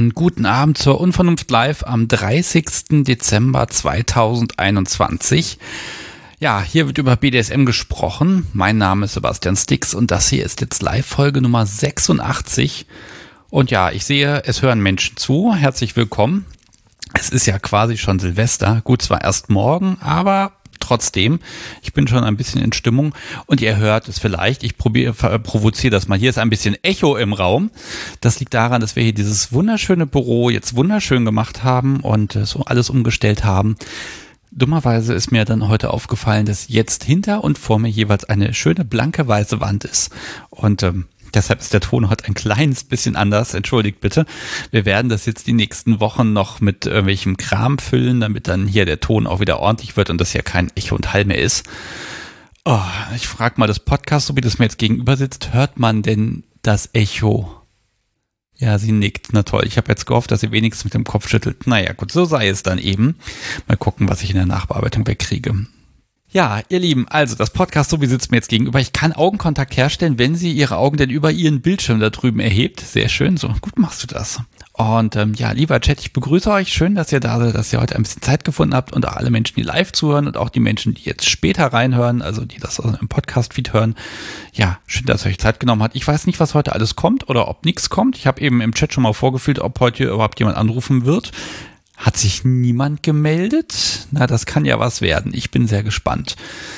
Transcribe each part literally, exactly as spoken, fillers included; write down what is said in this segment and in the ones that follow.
Einen guten Abend zur Unvernunft Live am dreißigsten Dezember zweitausendeinundzwanzig. Ja, hier wird über B D S M gesprochen. Mein Name ist Sebastian Stix und das hier ist jetzt Live-Folge Nummer sechsundachtzig. Und ja, ich sehe, es hören Menschen zu. Herzlich willkommen. Es ist ja quasi schon Silvester. Gut, zwar erst morgen, aber trotzdem, ich bin schon ein bisschen in Stimmung und ihr hört es vielleicht, ich probiere, provoziere das mal. Hier ist ein bisschen Echo im Raum. Das liegt daran, dass wir hier dieses wunderschöne Büro jetzt wunderschön gemacht haben und so alles umgestellt haben. Dummerweise ist mir dann heute aufgefallen, dass jetzt hinter und vor mir jeweils eine schöne blanke weiße Wand ist. Und ähm, deshalb ist der Ton heute ein kleines bisschen anders. Entschuldigt bitte. Wir werden das jetzt die nächsten Wochen noch mit irgendwelchem Kram füllen, damit dann hier der Ton auch wieder ordentlich wird und das hier kein Echo und Hall mehr ist. Oh, ich frage mal das Podcast, so wie das mir jetzt gegenüber sitzt, hört man denn das Echo? Ja, sie nickt. Na toll. Ich habe jetzt gehofft, dass sie wenigstens mit dem Kopf schüttelt. Naja, gut, so sei es dann eben. Mal gucken, was ich in der Nachbearbeitung wegkriege. Ja, ihr Lieben, also das Podcast, so wie sitzt mir jetzt gegenüber. Ich kann Augenkontakt herstellen, wenn sie ihre Augen denn über ihren Bildschirm da drüben erhebt. Sehr schön, so gut machst du das. Und ähm, ja, lieber Chat, ich begrüße euch. Schön, dass ihr da seid, dass ihr heute ein bisschen Zeit gefunden habt und auch alle Menschen, die live zuhören und auch die Menschen, die jetzt später reinhören, also die das im Podcast-Feed hören. Ja, schön, dass ihr euch Zeit genommen habt. Ich weiß nicht, was heute alles kommt oder ob nichts kommt. Ich habe eben im Chat schon mal vorgefühlt, ob heute überhaupt jemand anrufen wird. Hat sich niemand gemeldet? Na, das kann ja was werden. Ich bin sehr gespannt.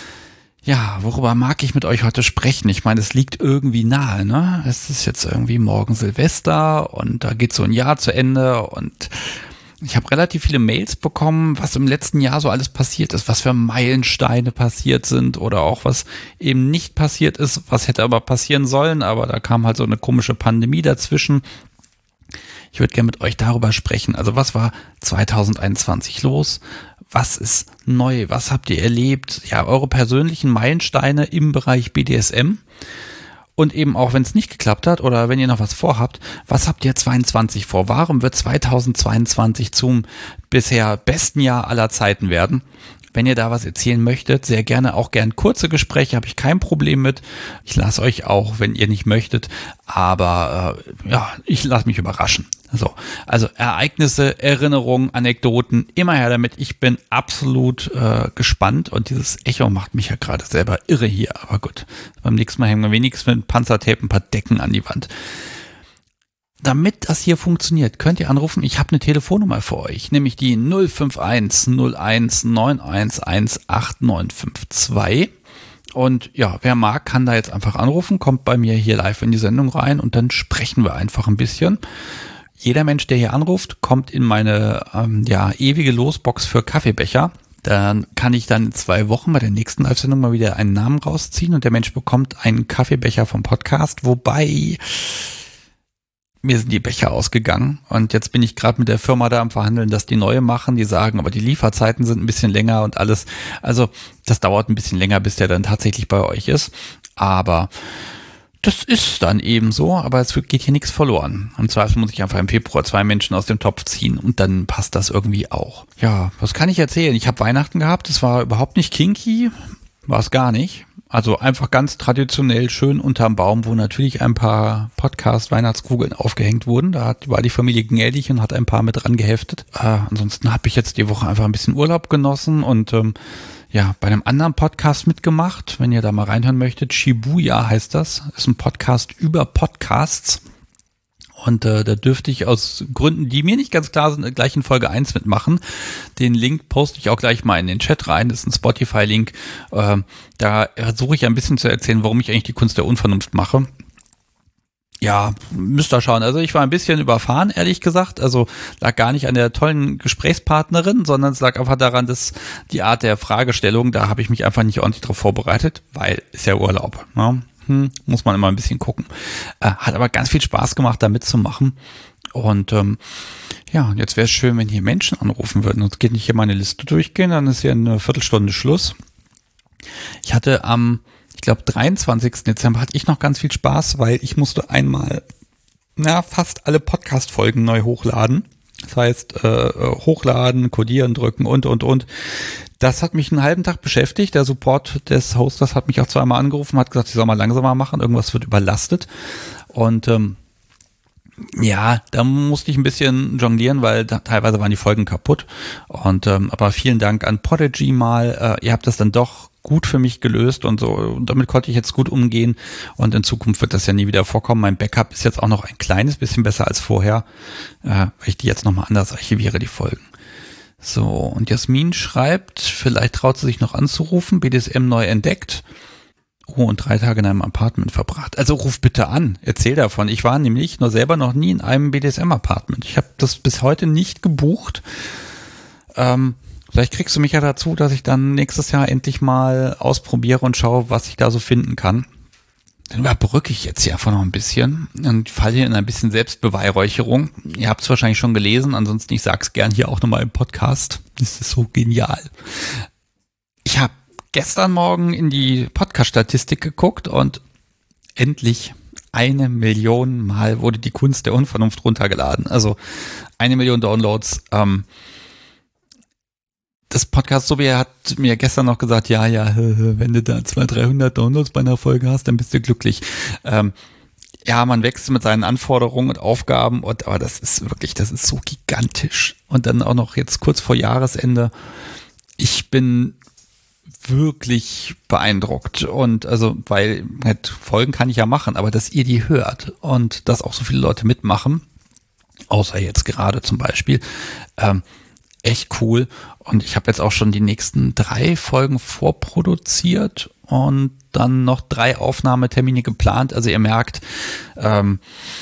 Ja, worüber mag ich mit euch heute sprechen? Ich meine, es liegt irgendwie nahe, ne? Es ist jetzt irgendwie morgen Silvester und da geht so ein Jahr zu Ende und ich habe relativ viele Mails bekommen, was im letzten Jahr so alles passiert ist, was für Meilensteine passiert sind oder auch was eben nicht passiert ist, was hätte aber passieren sollen, aber da kam halt so eine komische Pandemie dazwischen. Ich würde gerne mit euch darüber sprechen. Also was war zweitausendeinundzwanzig los? Was ist neu? Was habt ihr erlebt? Ja, eure persönlichen Meilensteine im Bereich B D S M. Und eben auch, wenn es nicht geklappt hat oder wenn ihr noch was vorhabt, was habt ihr zweiundzwanzig vor? Warum wird zweitausendzweiundzwanzig zum bisher besten Jahr aller Zeiten werden? Wenn ihr da was erzählen möchtet, sehr gerne, auch gern kurze Gespräche, habe ich kein Problem mit. Ich lasse euch auch, wenn ihr nicht möchtet, aber äh, ja, ich lasse mich überraschen. So, also Ereignisse, Erinnerungen, Anekdoten, immer her damit. Ich bin absolut äh, gespannt und dieses Echo macht mich ja gerade selber irre hier, aber gut. Beim nächsten Mal hängen wir wenigstens mit Panzertape ein paar Decken an die Wand. Damit das hier funktioniert, könnt ihr anrufen. Ich habe eine Telefonnummer für euch, nämlich die null fünf eins null eins neun eins eins acht neun fünf zwei. Und ja, wer mag, kann da jetzt einfach anrufen, kommt bei mir hier live in die Sendung rein und dann sprechen wir einfach ein bisschen. Jeder Mensch, der hier anruft, kommt in meine ähm, ja ewige Losbox für Kaffeebecher. Dann kann ich dann in zwei Wochen bei der nächsten Live-Sendung mal wieder einen Namen rausziehen und der Mensch bekommt einen Kaffeebecher vom Podcast, wobei mir sind die Becher ausgegangen und jetzt bin ich gerade mit der Firma da am Verhandeln, dass die neue machen. Die sagen, aber die Lieferzeiten sind ein bisschen länger und alles. Also das dauert ein bisschen länger, bis der dann tatsächlich bei euch ist. Aber das ist dann eben so, aber es geht hier nichts verloren. Im Zweifel muss ich einfach im Februar zwei Menschen aus dem Topf ziehen und dann passt das irgendwie auch. Ja, was kann ich erzählen? Ich habe Weihnachten gehabt, es war überhaupt nicht kinky, war es gar nicht. Also einfach ganz traditionell schön unterm Baum, wo natürlich ein paar Podcast-Weihnachtskugeln aufgehängt wurden. Da hat, war die Familie gnädig und hat ein paar mit dran geheftet. Äh, ansonsten habe ich jetzt die Woche einfach ein bisschen Urlaub genossen und ähm, ja, bei einem anderen Podcast mitgemacht. Wenn ihr da mal reinhören möchtet, Shibuya heißt das. Ist ein Podcast über Podcasts. Und äh, da dürfte ich aus Gründen, die mir nicht ganz klar sind, gleich in Folge eins mitmachen. Den Link poste ich auch gleich mal in den Chat rein. Das ist ein Spotify-Link. Ähm, da versuche ich ein bisschen zu erzählen, warum ich eigentlich die Kunst der Unvernunft mache. Ja, müsst ihr schauen. Also ich war ein bisschen überfahren, ehrlich gesagt. Also lag gar nicht an der tollen Gesprächspartnerin, sondern es lag einfach daran, dass die Art der Fragestellung, da habe ich mich einfach nicht ordentlich drauf vorbereitet, weil ist ja Urlaub, ne? Hm, muss man immer ein bisschen gucken. Äh, hat aber ganz viel Spaß gemacht, da mitzumachen. Und ähm, ja, jetzt wäre es schön, wenn hier Menschen anrufen würden. Uns geht nicht hier meine Liste durchgehen, dann ist hier eine Viertelstunde Schluss. Ich hatte am, ich glaube, dreiundzwanzigsten Dezember hatte ich noch ganz viel Spaß, weil ich musste einmal na, fast alle Podcast-Folgen neu hochladen. Das heißt, äh, hochladen, codieren, drücken und, und, und. Das hat mich einen halben Tag beschäftigt. Der Support des Hosters hat mich auch zweimal angerufen, hat gesagt, ich soll mal langsamer machen, irgendwas wird überlastet. Und ähm, Ja, da musste ich ein bisschen jonglieren, weil da, teilweise waren die Folgen kaputt. Und ähm, aber vielen Dank an Podigy mal. Äh, ihr habt das dann doch gut für mich gelöst und so. Und damit konnte ich jetzt gut umgehen. Und in Zukunft wird das ja nie wieder vorkommen. Mein Backup ist jetzt auch noch ein kleines bisschen besser als vorher, äh, weil ich die jetzt nochmal anders archiviere, die Folgen. So, und Jasmin schreibt, vielleicht traut sie sich noch anzurufen, B D S M neu entdeckt. Oh, und drei Tage in einem Apartment verbracht. Also ruf bitte an, erzähl davon. Ich war nämlich nur selber noch nie in einem B D S M-Apartment. Ich habe das bis heute nicht gebucht. Ähm, vielleicht kriegst du mich ja dazu, dass ich dann nächstes Jahr endlich mal ausprobiere und schaue, was ich da so finden kann. Dann überbrücke ich jetzt hier einfach noch ein bisschen und falle hier in ein bisschen Selbstbeweihräucherung. Ihr habt es wahrscheinlich schon gelesen, ansonsten ich sag's gern hier auch nochmal im Podcast. Das ist so genial. Ich habe gestern Morgen in die Podcast-Statistik geguckt und endlich eine Million Mal wurde die Kunst der Unvernunft runtergeladen. Also eine Million Downloads. Ähm, das Podcast, so wie er hat mir gestern noch gesagt, ja, ja, wenn du da zweihundert, dreihundert Downloads bei einer Folge hast, dann bist du glücklich. Ähm, ja, man wächst mit seinen Anforderungen und Aufgaben, und aber das ist wirklich, das ist so gigantisch. Und dann auch noch jetzt kurz vor Jahresende. Ich bin wirklich beeindruckt, und also, weil halt Folgen kann ich ja machen, aber dass ihr die hört und dass auch so viele Leute mitmachen, außer jetzt gerade zum Beispiel, ähm, echt cool. Und ich habe jetzt auch schon die nächsten drei Folgen vorproduziert und dann noch drei Aufnahmetermine geplant. Also ihr merkt, ähm,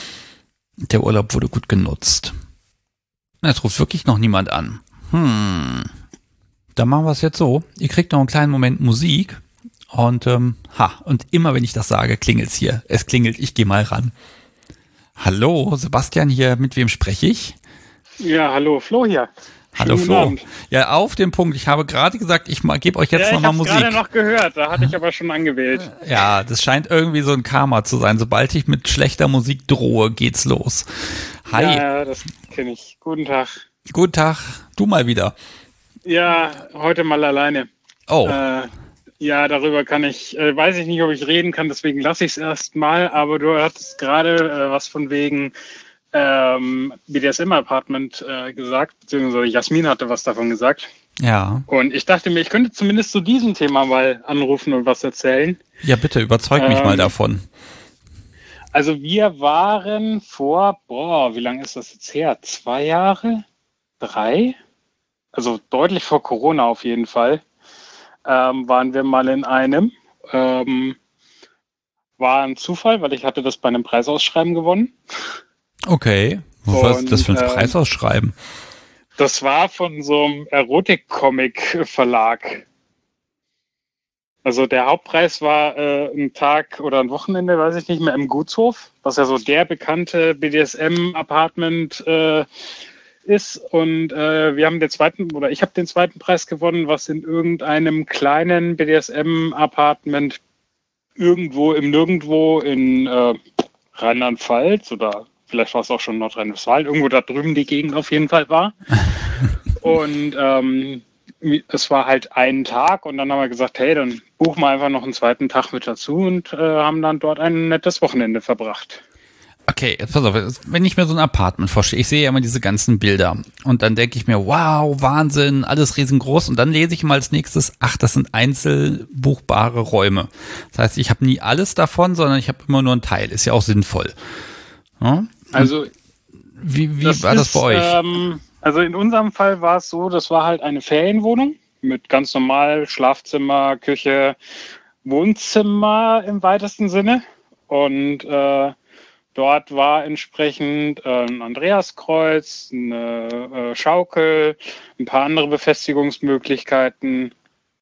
der Urlaub wurde gut genutzt. Jetzt ruft wirklich noch niemand an. Hm. Dann machen wir es jetzt so. Ihr kriegt noch einen kleinen Moment Musik. Und ähm, ha, und immer wenn ich das sage, klingelt's hier. Es klingelt, ich gehe mal ran. Hallo, Sebastian hier, mit wem spreche ich? Ja, hallo, Flo hier. Hallo Flo. Ja, auf den Punkt. Ich habe gerade gesagt, ich gebe euch jetzt ja, nochmal Musik. Ich habe gerade noch gehört, da hatte ich aber schon angewählt. Ja, das scheint irgendwie so ein Karma zu sein. Sobald ich mit schlechter Musik drohe, geht's los. Hi. Ja, das kenne ich. Guten Tag. Guten Tag. Du mal wieder. Ja, heute mal alleine. Oh. Äh, ja, darüber kann ich, äh, weiß ich nicht, ob ich reden kann, deswegen lasse ich es erst mal. Aber du hattest gerade äh, was von wegen ähm, B D S M-Apartment äh, gesagt, beziehungsweise Jasmin hatte was davon gesagt. Ja. Und ich dachte mir, ich könnte zumindest zu diesem Thema mal anrufen und was erzählen. Ja, bitte, überzeug mich ähm, mal davon. Also wir waren vor, boah, wie lange ist das jetzt her? Zwei Jahre? Drei? Also deutlich vor Corona auf jeden Fall, ähm, waren wir mal in einem. Ähm, war ein Zufall, weil ich hatte das bei einem Preisausschreiben gewonnen. Okay, was ist das für ein ähm, Preisausschreiben? Das war von so einem Erotik-Comic-Verlag. Also der Hauptpreis war äh, ein Tag oder ein Wochenende, weiß ich nicht mehr, im Gutshof, was ja so der bekannte B D S M-Apartment äh, ist. Und äh, wir haben den zweiten, oder ich habe den zweiten Preis gewonnen, was in irgendeinem kleinen B D S M-Apartment irgendwo im Nirgendwo in äh, Rheinland-Pfalz oder vielleicht war es auch schon Nordrhein-Westfalen, irgendwo da drüben die Gegend auf jeden Fall war. Und ähm, es war halt ein Tag und dann haben wir gesagt, hey, dann buchen wir einfach noch einen zweiten Tag mit dazu und äh, haben dann dort ein nettes Wochenende verbracht. Okay, jetzt pass auf, wenn ich mir so ein Apartment vorstelle, ich sehe ja immer diese ganzen Bilder und dann denke ich mir, wow, Wahnsinn, alles riesengroß, und dann lese ich mal als nächstes, ach, das sind einzelbuchbare Räume. Das heißt, ich habe nie alles davon, sondern ich habe immer nur einen Teil, ist ja auch sinnvoll. Ja? Also wie, wie das war das ist, bei euch? Ähm, also in unserem Fall war es so, das war halt eine Ferienwohnung mit ganz normal Schlafzimmer, Küche, Wohnzimmer im weitesten Sinne, und äh, dort war entsprechend äh, ein Andreaskreuz, eine äh, Schaukel, ein paar andere Befestigungsmöglichkeiten.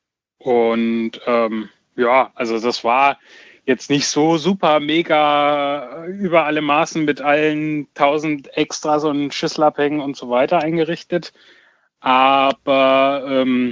Und ähm, ja, also das war jetzt nicht so super mega über alle Maßen mit allen tausend Extras und Schlüsselabhängen und so weiter eingerichtet. Aber ähm,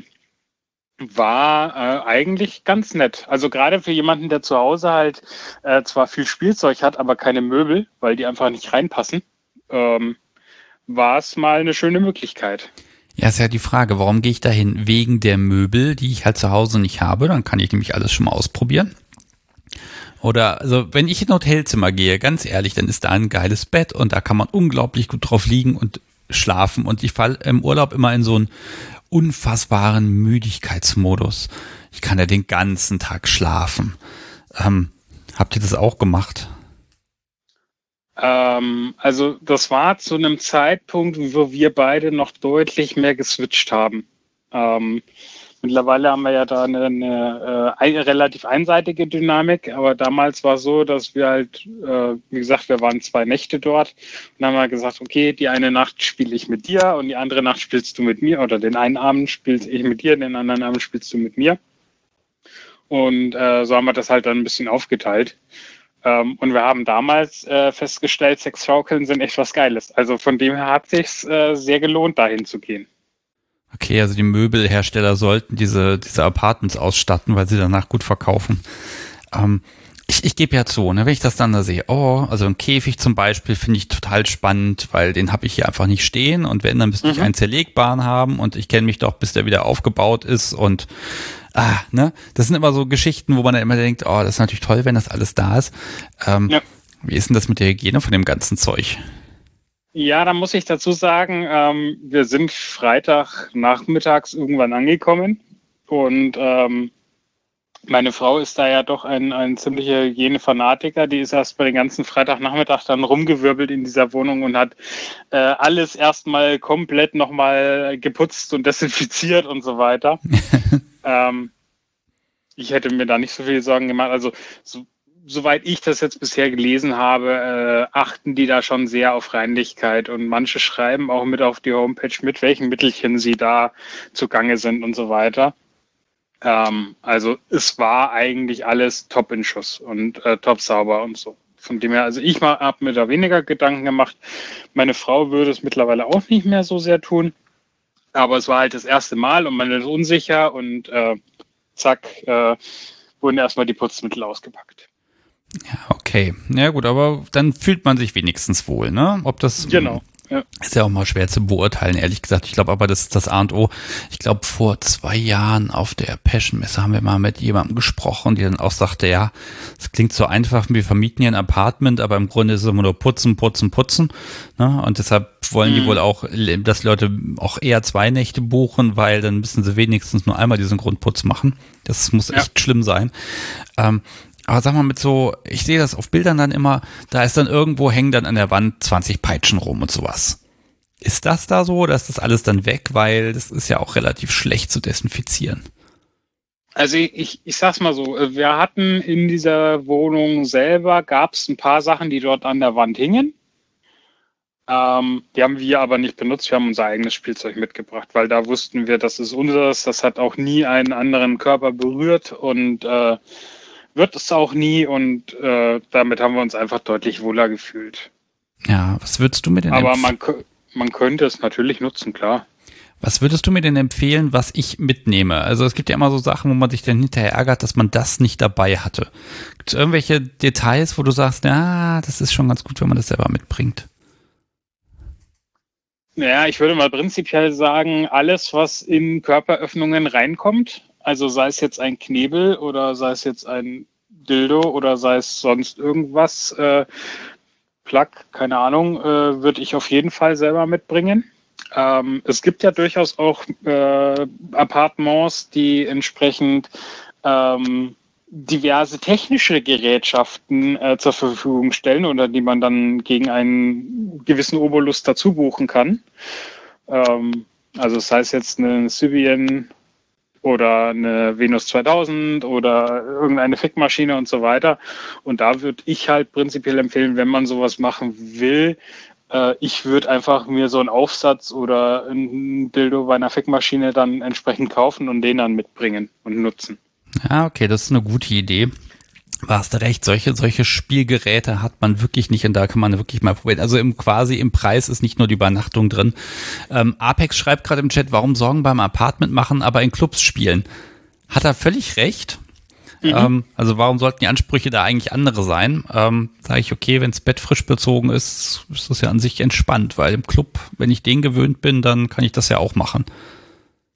war äh, eigentlich ganz nett. Also gerade für jemanden, der zu Hause halt äh, zwar viel Spielzeug hat, aber keine Möbel, weil die einfach nicht reinpassen, ähm, war es mal eine schöne Möglichkeit. Ja, ist ja die Frage, warum gehe ich dahin? Wegen der Möbel, die ich halt zu Hause nicht habe, dann kann ich nämlich alles schon mal ausprobieren. Oder, also, wenn ich in ein Hotelzimmer gehe, ganz ehrlich, dann ist da ein geiles Bett und da kann man unglaublich gut drauf liegen und schlafen. Und ich falle im Urlaub immer in so einen unfassbaren Müdigkeitsmodus. Ich kann ja den ganzen Tag schlafen. Ähm, habt ihr das auch gemacht? Ähm, also das war zu einem Zeitpunkt, wo wir beide noch deutlich mehr geswitcht haben. Ähm, mittlerweile haben wir ja da eine, eine, äh, eine relativ einseitige Dynamik, aber damals war es so, dass wir halt, äh, wie gesagt, wir waren zwei Nächte dort und dann haben wir gesagt, okay, die eine Nacht spiele ich mit dir und die andere Nacht spielst du mit mir oder den einen Abend spiele ich mit dir, den anderen Abend spielst du mit mir. Und äh, so haben wir das halt dann ein bisschen aufgeteilt. Um, und wir haben damals äh, festgestellt, Sexschaukeln sind echt was Geiles. Also von dem her hat sich's äh, sehr gelohnt, dahin zu gehen. Okay, also die Möbelhersteller sollten diese, diese Apartments ausstatten, weil sie danach gut verkaufen. Ähm, ich ich gebe ja zu, ne, wenn ich das dann da sehe, oh, also ein Käfig zum Beispiel finde ich total spannend, weil den habe ich hier einfach nicht stehen und wenn, dann müsste mhm. ich einen zerlegbaren haben und ich kenne mich doch, bis der wieder aufgebaut ist und Ah, ne? Das sind immer so Geschichten, wo man dann immer denkt, oh, das ist natürlich toll, wenn das alles da ist. Ähm, ja. Wie ist denn das mit der Hygiene von dem ganzen Zeug? Ja, da muss ich dazu sagen, ähm, wir sind Freitag nachmittags irgendwann angekommen und ähm, meine Frau ist da ja doch ein, ein ziemlicher Hygienefanatiker. Die ist erst bei den ganzen Freitagnachmittag dann rumgewirbelt in dieser Wohnung und hat äh, alles erstmal komplett nochmal geputzt und desinfiziert und so weiter. ähm, ich hätte mir da nicht so viel Sorgen gemacht. Also so, soweit ich das jetzt bisher gelesen habe, äh, achten die da schon sehr auf Reinlichkeit und manche schreiben auch mit auf die Homepage, mit welchen Mittelchen sie da zugange sind und so weiter. Ähm, also es war eigentlich alles top in Schuss und äh, top sauber und so. Von dem her, also ich habe mir da weniger Gedanken gemacht. Meine Frau würde es mittlerweile auch nicht mehr so sehr tun. Aber es war halt das erste Mal und man ist unsicher und äh, zack, äh, wurden erstmal die Putzmittel ausgepackt. Ja, okay. Ja gut, aber dann fühlt man sich wenigstens wohl, ne? Ob das... Genau. Ja. Ist ja auch mal schwer zu beurteilen, ehrlich gesagt. Ich glaube aber, das ist das A und O. Ich glaube, vor zwei Jahren auf der Passion-Messe haben wir mal mit jemandem gesprochen, die dann auch sagte, ja, es klingt so einfach, wir vermieten hier ein Apartment, aber im Grunde ist es immer nur putzen, putzen, putzen. Ne? Und deshalb wollen mhm. die wohl auch, dass Leute auch eher zwei Nächte buchen, weil dann müssen sie wenigstens nur einmal diesen Grundputz machen. Das muss ja. echt schlimm sein. Ähm, Aber sag mal, mit so, ich sehe das auf Bildern dann immer, da ist dann irgendwo, hängen dann an der Wand zwanzig Peitschen rum und sowas. Ist das da so oder ist das alles dann weg? Weil das ist ja auch relativ schlecht zu desinfizieren. Also ich, ich sag's mal so, wir hatten in dieser Wohnung selber, gab es ein paar Sachen, die dort an der Wand hingen. Ähm, die haben wir aber nicht benutzt, wir haben unser eigenes Spielzeug mitgebracht, weil da wussten wir, das ist unseres, das hat auch nie einen anderen Körper berührt und äh, wird es auch nie und äh, damit haben wir uns einfach deutlich wohler gefühlt. Ja, was würdest du mir denn empfehlen? Aber man, man könnte es natürlich nutzen, klar. Was würdest du mir denn empfehlen, was ich mitnehme? Also es gibt ja immer so Sachen, wo man sich dann hinterher ärgert, dass man das nicht dabei hatte. Gibt es irgendwelche Details, wo du sagst, ja, das ist schon ganz gut, wenn man das selber mitbringt? Naja, ich würde mal prinzipiell sagen, alles, was in Körperöffnungen reinkommt, also sei es jetzt ein Knebel oder sei es jetzt ein Dildo oder sei es sonst irgendwas, äh, Plug, keine Ahnung, äh, würde ich auf jeden Fall selber mitbringen. Ähm, es gibt ja durchaus auch äh, Appartements, die entsprechend ähm, diverse technische Gerätschaften äh, zur Verfügung stellen oder die man dann gegen einen gewissen Obolus dazu buchen kann. Ähm, also das heißt jetzt eine Sybian oder eine Venus zweitausend oder irgendeine Fickmaschine und so weiter. Und da würde ich halt prinzipiell empfehlen, wenn man sowas machen will, äh, ich würde einfach mir so einen Aufsatz oder ein Dildo bei einer Fickmaschine dann entsprechend kaufen und den dann mitbringen und nutzen. Ja, okay, das ist eine gute Idee. Du hast recht, solche, solche Spielgeräte hat man wirklich nicht und da kann man wirklich mal probieren. Also im quasi im Preis ist nicht nur die Übernachtung drin. Ähm, Apex schreibt gerade im Chat, warum Sorgen beim Apartment machen, aber in Clubs spielen. Hat er völlig recht. Mhm. Ähm, also warum sollten die Ansprüche da eigentlich andere sein? Ähm, sage ich, okay, wenn das Bett frisch bezogen ist, ist das ja an sich entspannt, weil im Club, wenn ich den gewöhnt bin, dann kann ich das ja auch machen.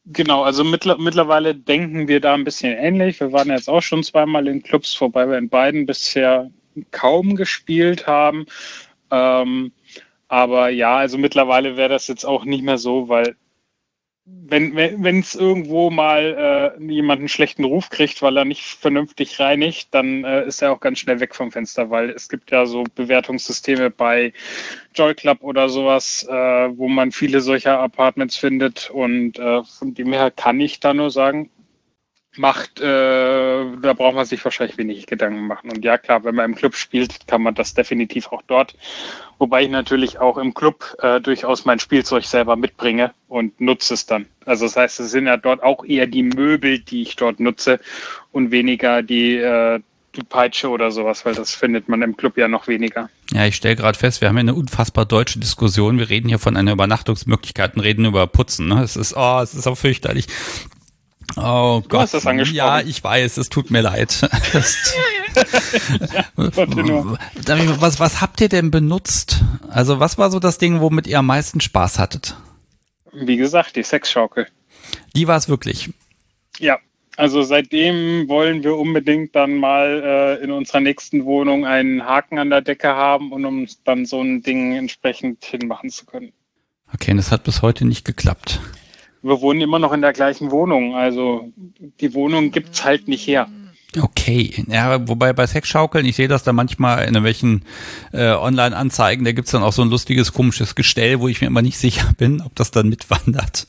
Genau, also mittler, mittlerweile denken wir da ein bisschen ähnlich. Wir waren jetzt auch schon zweimal in Clubs, wobei wir in beiden bisher kaum gespielt haben. Ähm, aber ja, also mittlerweile wäre das jetzt auch nicht mehr so, weil wenn wenn es irgendwo mal äh, jemand einen schlechten Ruf kriegt, weil er nicht vernünftig reinigt, dann äh, ist er auch ganz schnell weg vom Fenster, weil es gibt ja so Bewertungssysteme bei Joy Club oder sowas, äh, wo man viele solcher Apartments findet und äh, von dem her kann ich da nur sagen, macht, äh, da braucht man sich wahrscheinlich wenig Gedanken machen. Und ja, klar, wenn man im Club spielt, kann man das definitiv auch dort. Wobei ich natürlich auch im Club äh, durchaus mein Spielzeug selber mitbringe und nutze es dann. Also das heißt, es sind ja dort auch eher die Möbel, die ich dort nutze und weniger die, äh, die Peitsche oder sowas, weil das findet man im Club ja noch weniger. Ja, ich stelle gerade fest, wir haben ja eine unfassbar deutsche Diskussion. Wir reden hier von einer Übernachtungsmöglichkeit und reden über Putzen. Ne? Es ist, oh, es ist auch fürchterlich. Oh Gott. Du hast das angesprochen. Ja, ich weiß, es tut mir leid. Ja, was, was habt ihr denn benutzt? Also was war so das Ding, womit ihr am meisten Spaß hattet? Wie gesagt, die Sexschaukel. Die war es wirklich? Ja, also seitdem wollen wir unbedingt dann mal äh, in unserer nächsten Wohnung einen Haken an der Decke haben und um dann so ein Ding entsprechend hinmachen zu können. Okay, und das hat bis heute nicht geklappt. Wir wohnen immer noch in der gleichen Wohnung, also die Wohnung gibt's halt nicht her. Okay, ja, wobei bei Sexschaukeln, ich sehe das da manchmal in irgendwelchen äh, Online-Anzeigen, da gibt's dann auch so ein lustiges, komisches Gestell, wo ich mir immer nicht sicher bin, ob das dann mitwandert.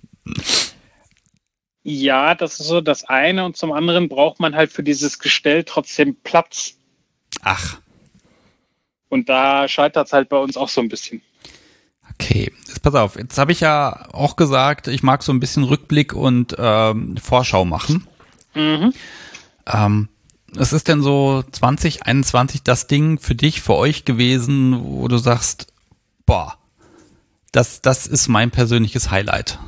Ja, das ist so das eine und zum anderen braucht man halt für dieses Gestell trotzdem Platz. Ach. Und da scheitert's halt bei uns auch so ein bisschen. Okay, jetzt pass auf, jetzt habe ich ja auch gesagt, ich mag so ein bisschen Rückblick und ähm, Vorschau machen. Mhm. Ähm, was ist denn so zwanzig einundzwanzig das Ding für dich, für euch gewesen, wo du sagst, boah, das, das ist mein persönliches Highlight?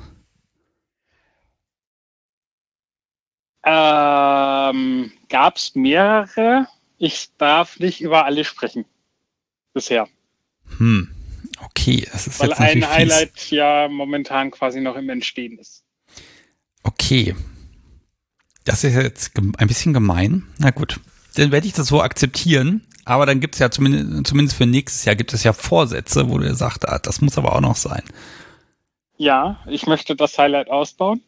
Ähm, gab's mehrere. Ich darf nicht über alle sprechen. Bisher. Hm. Okay, das ist Weil jetzt ein natürlich Highlight fies. ja momentan quasi noch im Entstehen ist. Okay. Das ist jetzt ein bisschen gemein. Na gut, dann werde ich das so akzeptieren. Aber dann gibt es ja zumindest, zumindest für nächstes Jahr gibt es ja Vorsätze, wo du sagst, ah, das muss aber auch noch sein. Ja, ich möchte das Highlight ausbauen.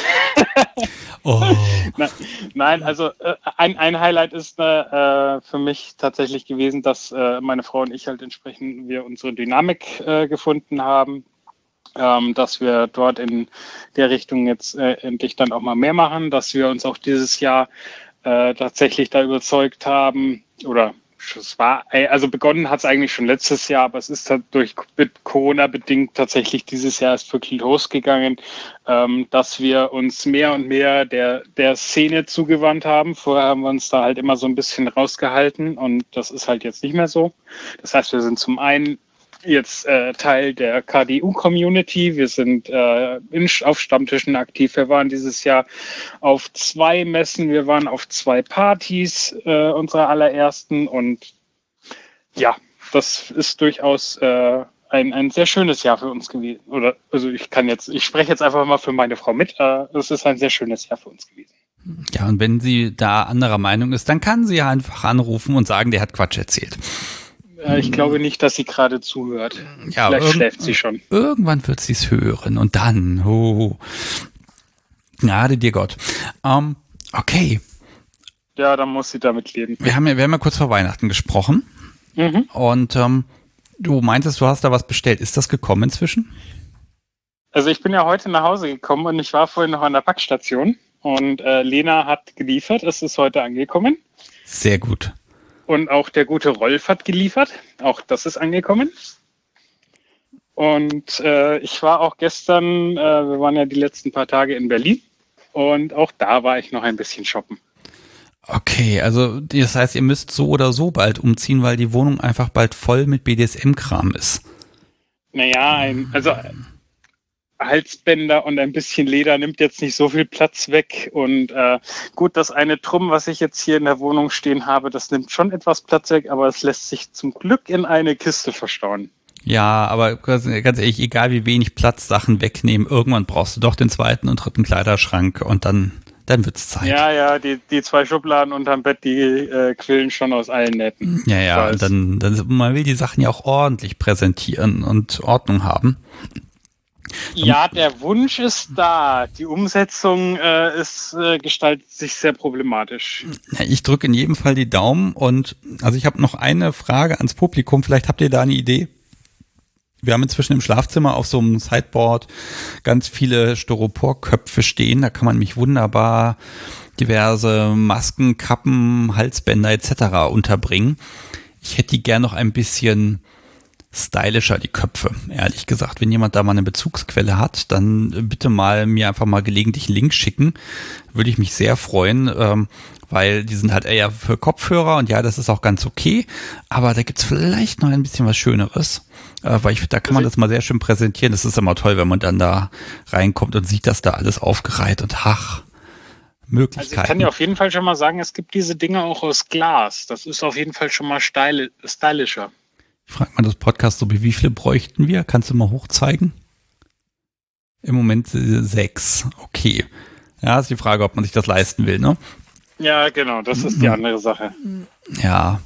Oh. Nein, nein, also äh, ein, ein Highlight ist äh, für mich tatsächlich gewesen, dass äh, meine Frau und ich halt entsprechend wir unsere Dynamik äh, gefunden haben, ähm, dass wir dort in der Richtung jetzt äh, endlich dann auch mal mehr machen, dass wir uns auch dieses Jahr äh, tatsächlich da überzeugt haben oder es war, also begonnen hat es eigentlich schon letztes Jahr, aber es ist halt durch Corona bedingt tatsächlich dieses Jahr erst wirklich losgegangen, ähm, dass wir uns mehr und mehr der, der Szene zugewandt haben. Vorher haben wir uns da halt immer so ein bisschen rausgehalten und das ist halt jetzt nicht mehr so. Das heißt, wir sind zum einen jetzt äh, Teil der K D U-Community. Wir sind äh, in, auf Stammtischen aktiv. Wir waren dieses Jahr auf zwei Messen. Wir waren auf zwei Partys äh, unserer allerersten. Und ja, das ist durchaus äh, ein, ein sehr schönes Jahr für uns gewesen. Oder also ich kann jetzt, ich spreche jetzt einfach mal für meine Frau mit. Äh, es ist ein sehr schönes Jahr für uns gewesen. Ja, und wenn sie da anderer Meinung ist, dann kann sie ja einfach anrufen und sagen, der hat Quatsch erzählt. Ich glaube nicht, dass sie gerade zuhört. Ja, vielleicht schläft sie schon. Irgendwann wird sie es hören und dann, oh, Gnade dir Gott. Ähm, okay. Ja, dann muss sie damit leben. Wir haben ja, wir haben ja kurz vor Weihnachten gesprochen Mhm. und ähm, du meintest, du hast da was bestellt. Ist das gekommen inzwischen? Also ich bin ja heute nach Hause gekommen und ich war vorhin noch an der Packstation und äh, Lena hat geliefert. Es ist heute angekommen. Sehr gut. Und auch der gute Rolf hat geliefert. Auch das ist angekommen. Und äh, ich war auch gestern, äh, wir waren ja die letzten paar Tage in Berlin. Und auch da war ich noch ein bisschen shoppen. Okay, also das heißt, ihr müsst so oder so bald umziehen, weil die Wohnung einfach bald voll mit B D S M-Kram ist. Naja, ein, also Halsbänder und ein bisschen Leder nimmt jetzt nicht so viel Platz weg. Und äh, gut, das eine Trumm, was ich jetzt hier in der Wohnung stehen habe, das nimmt schon etwas Platz weg, aber es lässt sich zum Glück in eine Kiste verstauen. Ja, aber ganz ehrlich, egal wie wenig Platz Sachen wegnehmen, irgendwann brauchst du doch den zweiten und dritten Kleiderschrank und dann, dann wird's Zeit. Ja, ja, die, die zwei Schubladen unterm Bett, die äh, quillen schon aus allen Nähten. Ja, ja, und dann, dann, man will die Sachen ja auch ordentlich präsentieren und Ordnung haben. Ja, der Wunsch ist da. Die Umsetzung äh, ist, äh, gestaltet sich sehr problematisch. Ich drücke in jedem Fall die Daumen und also ich habe noch eine Frage ans Publikum. Vielleicht habt ihr da eine Idee. Wir haben inzwischen im Schlafzimmer auf so einem Sideboard ganz viele Styroporköpfe stehen. Da kann man mich wunderbar diverse Masken, Kappen, Halsbänder et cetera unterbringen. Ich hätte die gern noch ein bisschen stylischer, die Köpfe, ehrlich gesagt. Wenn jemand da mal eine Bezugsquelle hat, dann bitte mal mir einfach mal gelegentlich einen Link schicken. Würde ich mich sehr freuen, ähm, weil die sind halt eher für Kopfhörer und ja, das ist auch ganz okay. Aber da gibt's vielleicht noch ein bisschen was Schöneres, äh, weil ich, da kann man das mal sehr schön präsentieren. Das ist immer toll, wenn man dann da reinkommt und sieht, dass da alles aufgereiht und ach, Möglichkeiten. Also ich kann dir auf jeden Fall schon mal sagen, es gibt diese Dinge auch aus Glas. Das ist auf jeden Fall schon mal styli- stylischer. Ich frage mal das Podcast so, wie viele bräuchten wir? Kannst du mal hochzeigen? Im Moment äh, sechs. Okay. Ja, ist die Frage, ob man sich das leisten will, ne? Ja, genau, das ist die andere Sache. Ja.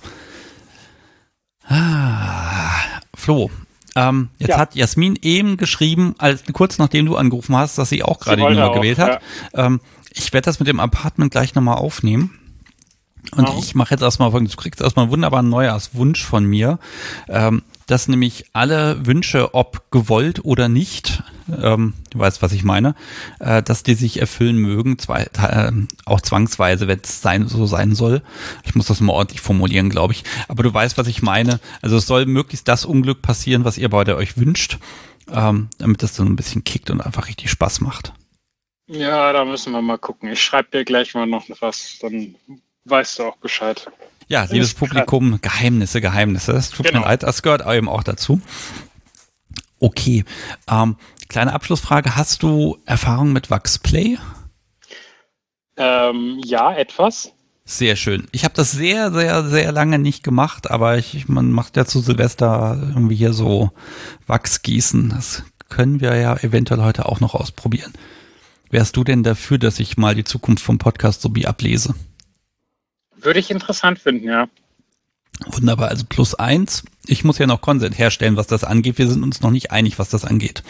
Ah, Flo, ähm, jetzt Ja. hat Jasmin eben geschrieben, als, kurz nachdem du angerufen hast, dass sie auch gerade die wollte Nummer auch, gewählt hat. Ähm, ich werde das mit dem Apartment gleich nochmal aufnehmen. Und Ja. ich mache jetzt erstmal folgendes, du kriegst erstmal einen wunderbaren Neujahrswunsch von mir, ähm, dass nämlich alle Wünsche, ob gewollt oder nicht, ähm, du weißt, was ich meine, äh, dass die sich erfüllen mögen, zwei, äh, auch zwangsweise, wenn es sein, so sein soll. Ich muss das mal ordentlich formulieren, glaube ich. Aber du weißt, was ich meine. Also es soll möglichst das Unglück passieren, was ihr beide euch wünscht, ähm, damit das so ein bisschen kickt und einfach richtig Spaß macht. Ja, da müssen wir mal gucken. Ich schreibe dir gleich mal noch was, dann weißt du auch Bescheid. Ja, liebes Publikum, Geheimnisse, Geheimnisse. Es tut Genau. mir leid, das gehört eben auch dazu. Okay, ähm, kleine Abschlussfrage. Hast du Erfahrung mit Wachsplay? Ähm, ja, etwas. Sehr schön. Ich habe das sehr, sehr, sehr lange nicht gemacht, aber ich, man macht ja zu Silvester irgendwie hier so Wachsgießen. Das können wir ja eventuell heute auch noch ausprobieren. Wärst du denn dafür, dass ich mal die Zukunft vom Podcast Sobi ablese? Würde ich interessant finden, ja. Wunderbar, also plus eins. Ich muss ja noch Consent herstellen, was das angeht. Wir sind uns noch nicht einig, was das angeht.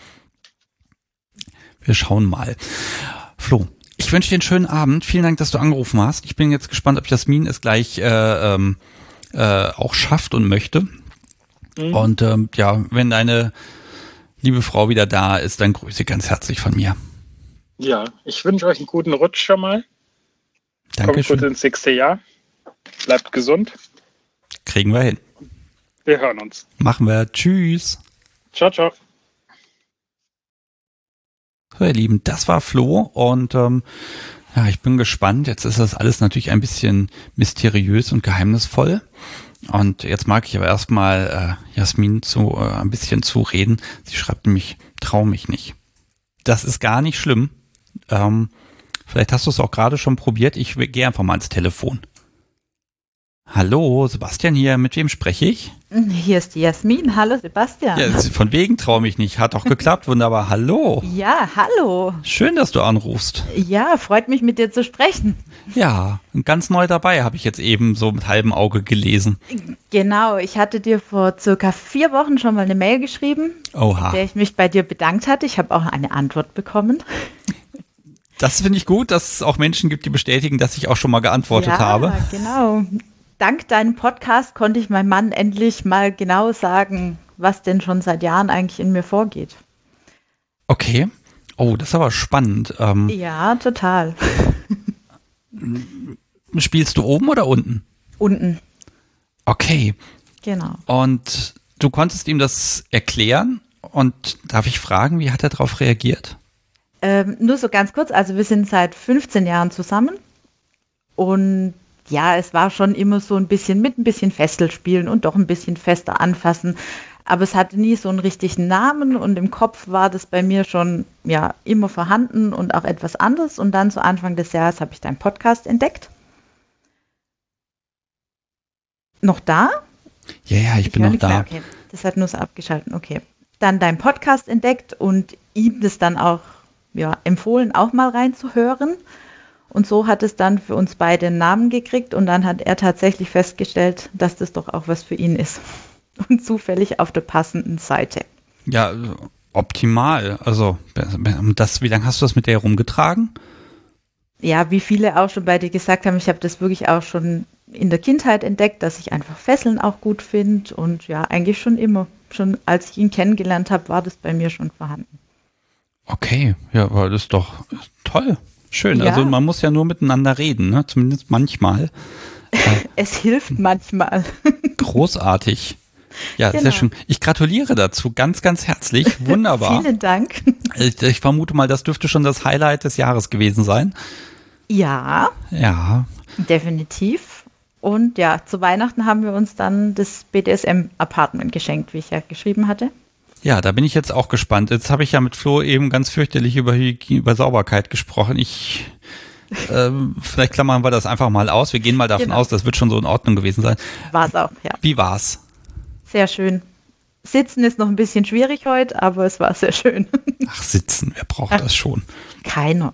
Wir schauen mal. Flo, ich wünsche dir einen schönen Abend. Vielen Dank, dass du angerufen hast. Ich bin jetzt gespannt, ob Jasmin es gleich äh, ähm, äh, auch schafft und möchte. Mhm. Und ähm, ja, wenn deine liebe Frau wieder da ist, dann grüße ganz herzlich von mir. Ja, ich wünsche euch einen guten Rutsch schon mal. Dankeschön. Kommt gut ins nächste Jahr. Bleibt gesund. Kriegen wir hin. Wir hören uns. Machen wir. Tschüss. Ciao, ciao. So, ihr Lieben, das war Flo und ähm, ja, ich bin gespannt. Jetzt ist das alles natürlich ein bisschen mysteriös und geheimnisvoll. Und jetzt mag ich aber erstmal äh, Jasmin zu äh, ein bisschen zureden. Sie schreibt nämlich, trau mich nicht. Das ist gar nicht schlimm. Ähm, vielleicht hast du es auch gerade schon probiert. Ich gehe einfach mal ans Telefon. Hallo, Sebastian hier. Mit wem spreche ich? Hier ist die Jasmin. Hallo, Sebastian. Ja, von wegen trau mich nicht. Hat doch geklappt. Wunderbar. Hallo. Ja, hallo. Schön, dass du anrufst. Ja, freut mich, mit dir zu sprechen. Ja, ganz neu dabei, habe ich jetzt eben so mit halbem Auge gelesen. Genau, ich hatte dir vor circa vier Wochen schon mal eine Mail geschrieben, Oha. in der ich mich bei dir bedankt hatte. Ich habe auch eine Antwort bekommen. Das finde ich gut, dass es auch Menschen gibt, die bestätigen, dass ich auch schon mal geantwortet ja, habe. Ja, genau. Dank deinem Podcast konnte ich meinem Mann endlich mal genau sagen, was denn schon seit Jahren eigentlich in mir vorgeht. Okay. Oh, das ist aber spannend. Ähm, ja, total. Spielst du oben oder unten? Unten. Okay. Genau. Und du konntest ihm das erklären und darf ich fragen, wie hat er darauf reagiert? Ähm, nur so ganz kurz, also wir sind seit fünfzehn Jahren zusammen und ja, es war schon immer so ein bisschen mit ein bisschen Festel spielen und doch ein bisschen fester anfassen, aber es hatte nie so einen richtigen Namen und im Kopf war das bei mir schon ja immer vorhanden und auch etwas anderes und dann so Anfang des Jahres habe ich deinen Podcast entdeckt. Noch da? Ja, ja, ich, ich bin noch da. Okay. Das hat nur so abgeschalten, okay. Dann deinen Podcast entdeckt und ihm das dann auch ja, empfohlen, auch mal reinzuhören. Und so hat es dann für uns beide einen Namen gekriegt und dann hat er tatsächlich festgestellt, dass das doch auch was für ihn ist. Und zufällig auf der passenden Seite. Ja, optimal. Also, das, wie lange hast du das mit der rumgetragen? Ja, wie viele auch schon bei dir gesagt haben, ich habe das wirklich auch schon in der Kindheit entdeckt, dass ich einfach Fesseln auch gut finde. Und ja, eigentlich schon immer. Schon als ich ihn kennengelernt habe, war das bei mir schon vorhanden. Okay, ja, aber das ist doch toll. Schön, Ja. Also man muss ja nur miteinander reden, ne? Zumindest manchmal. Es hilft manchmal. Großartig. Ja, Genau. sehr schön. Ich gratuliere dazu ganz, ganz herzlich. Wunderbar. Vielen Dank. Ich, ich vermute mal, das dürfte schon das Highlight des Jahres gewesen sein. Ja, Ja, definitiv. Und ja, zu Weihnachten haben wir uns dann das B D S M-Apartment geschenkt, wie ich ja geschrieben hatte. ja, da bin ich jetzt auch gespannt. Jetzt habe ich ja mit Flo eben ganz fürchterlich über, Hygie- über Sauberkeit gesprochen. Ich, ähm, vielleicht klammern wir das einfach mal aus. Wir gehen mal davon Genau. aus, das wird schon so in Ordnung gewesen sein. War es auch, ja. Wie war's? Sehr schön. Sitzen ist noch ein bisschen schwierig heute, aber es war sehr schön. Ach, sitzen, wer braucht das schon? Keiner.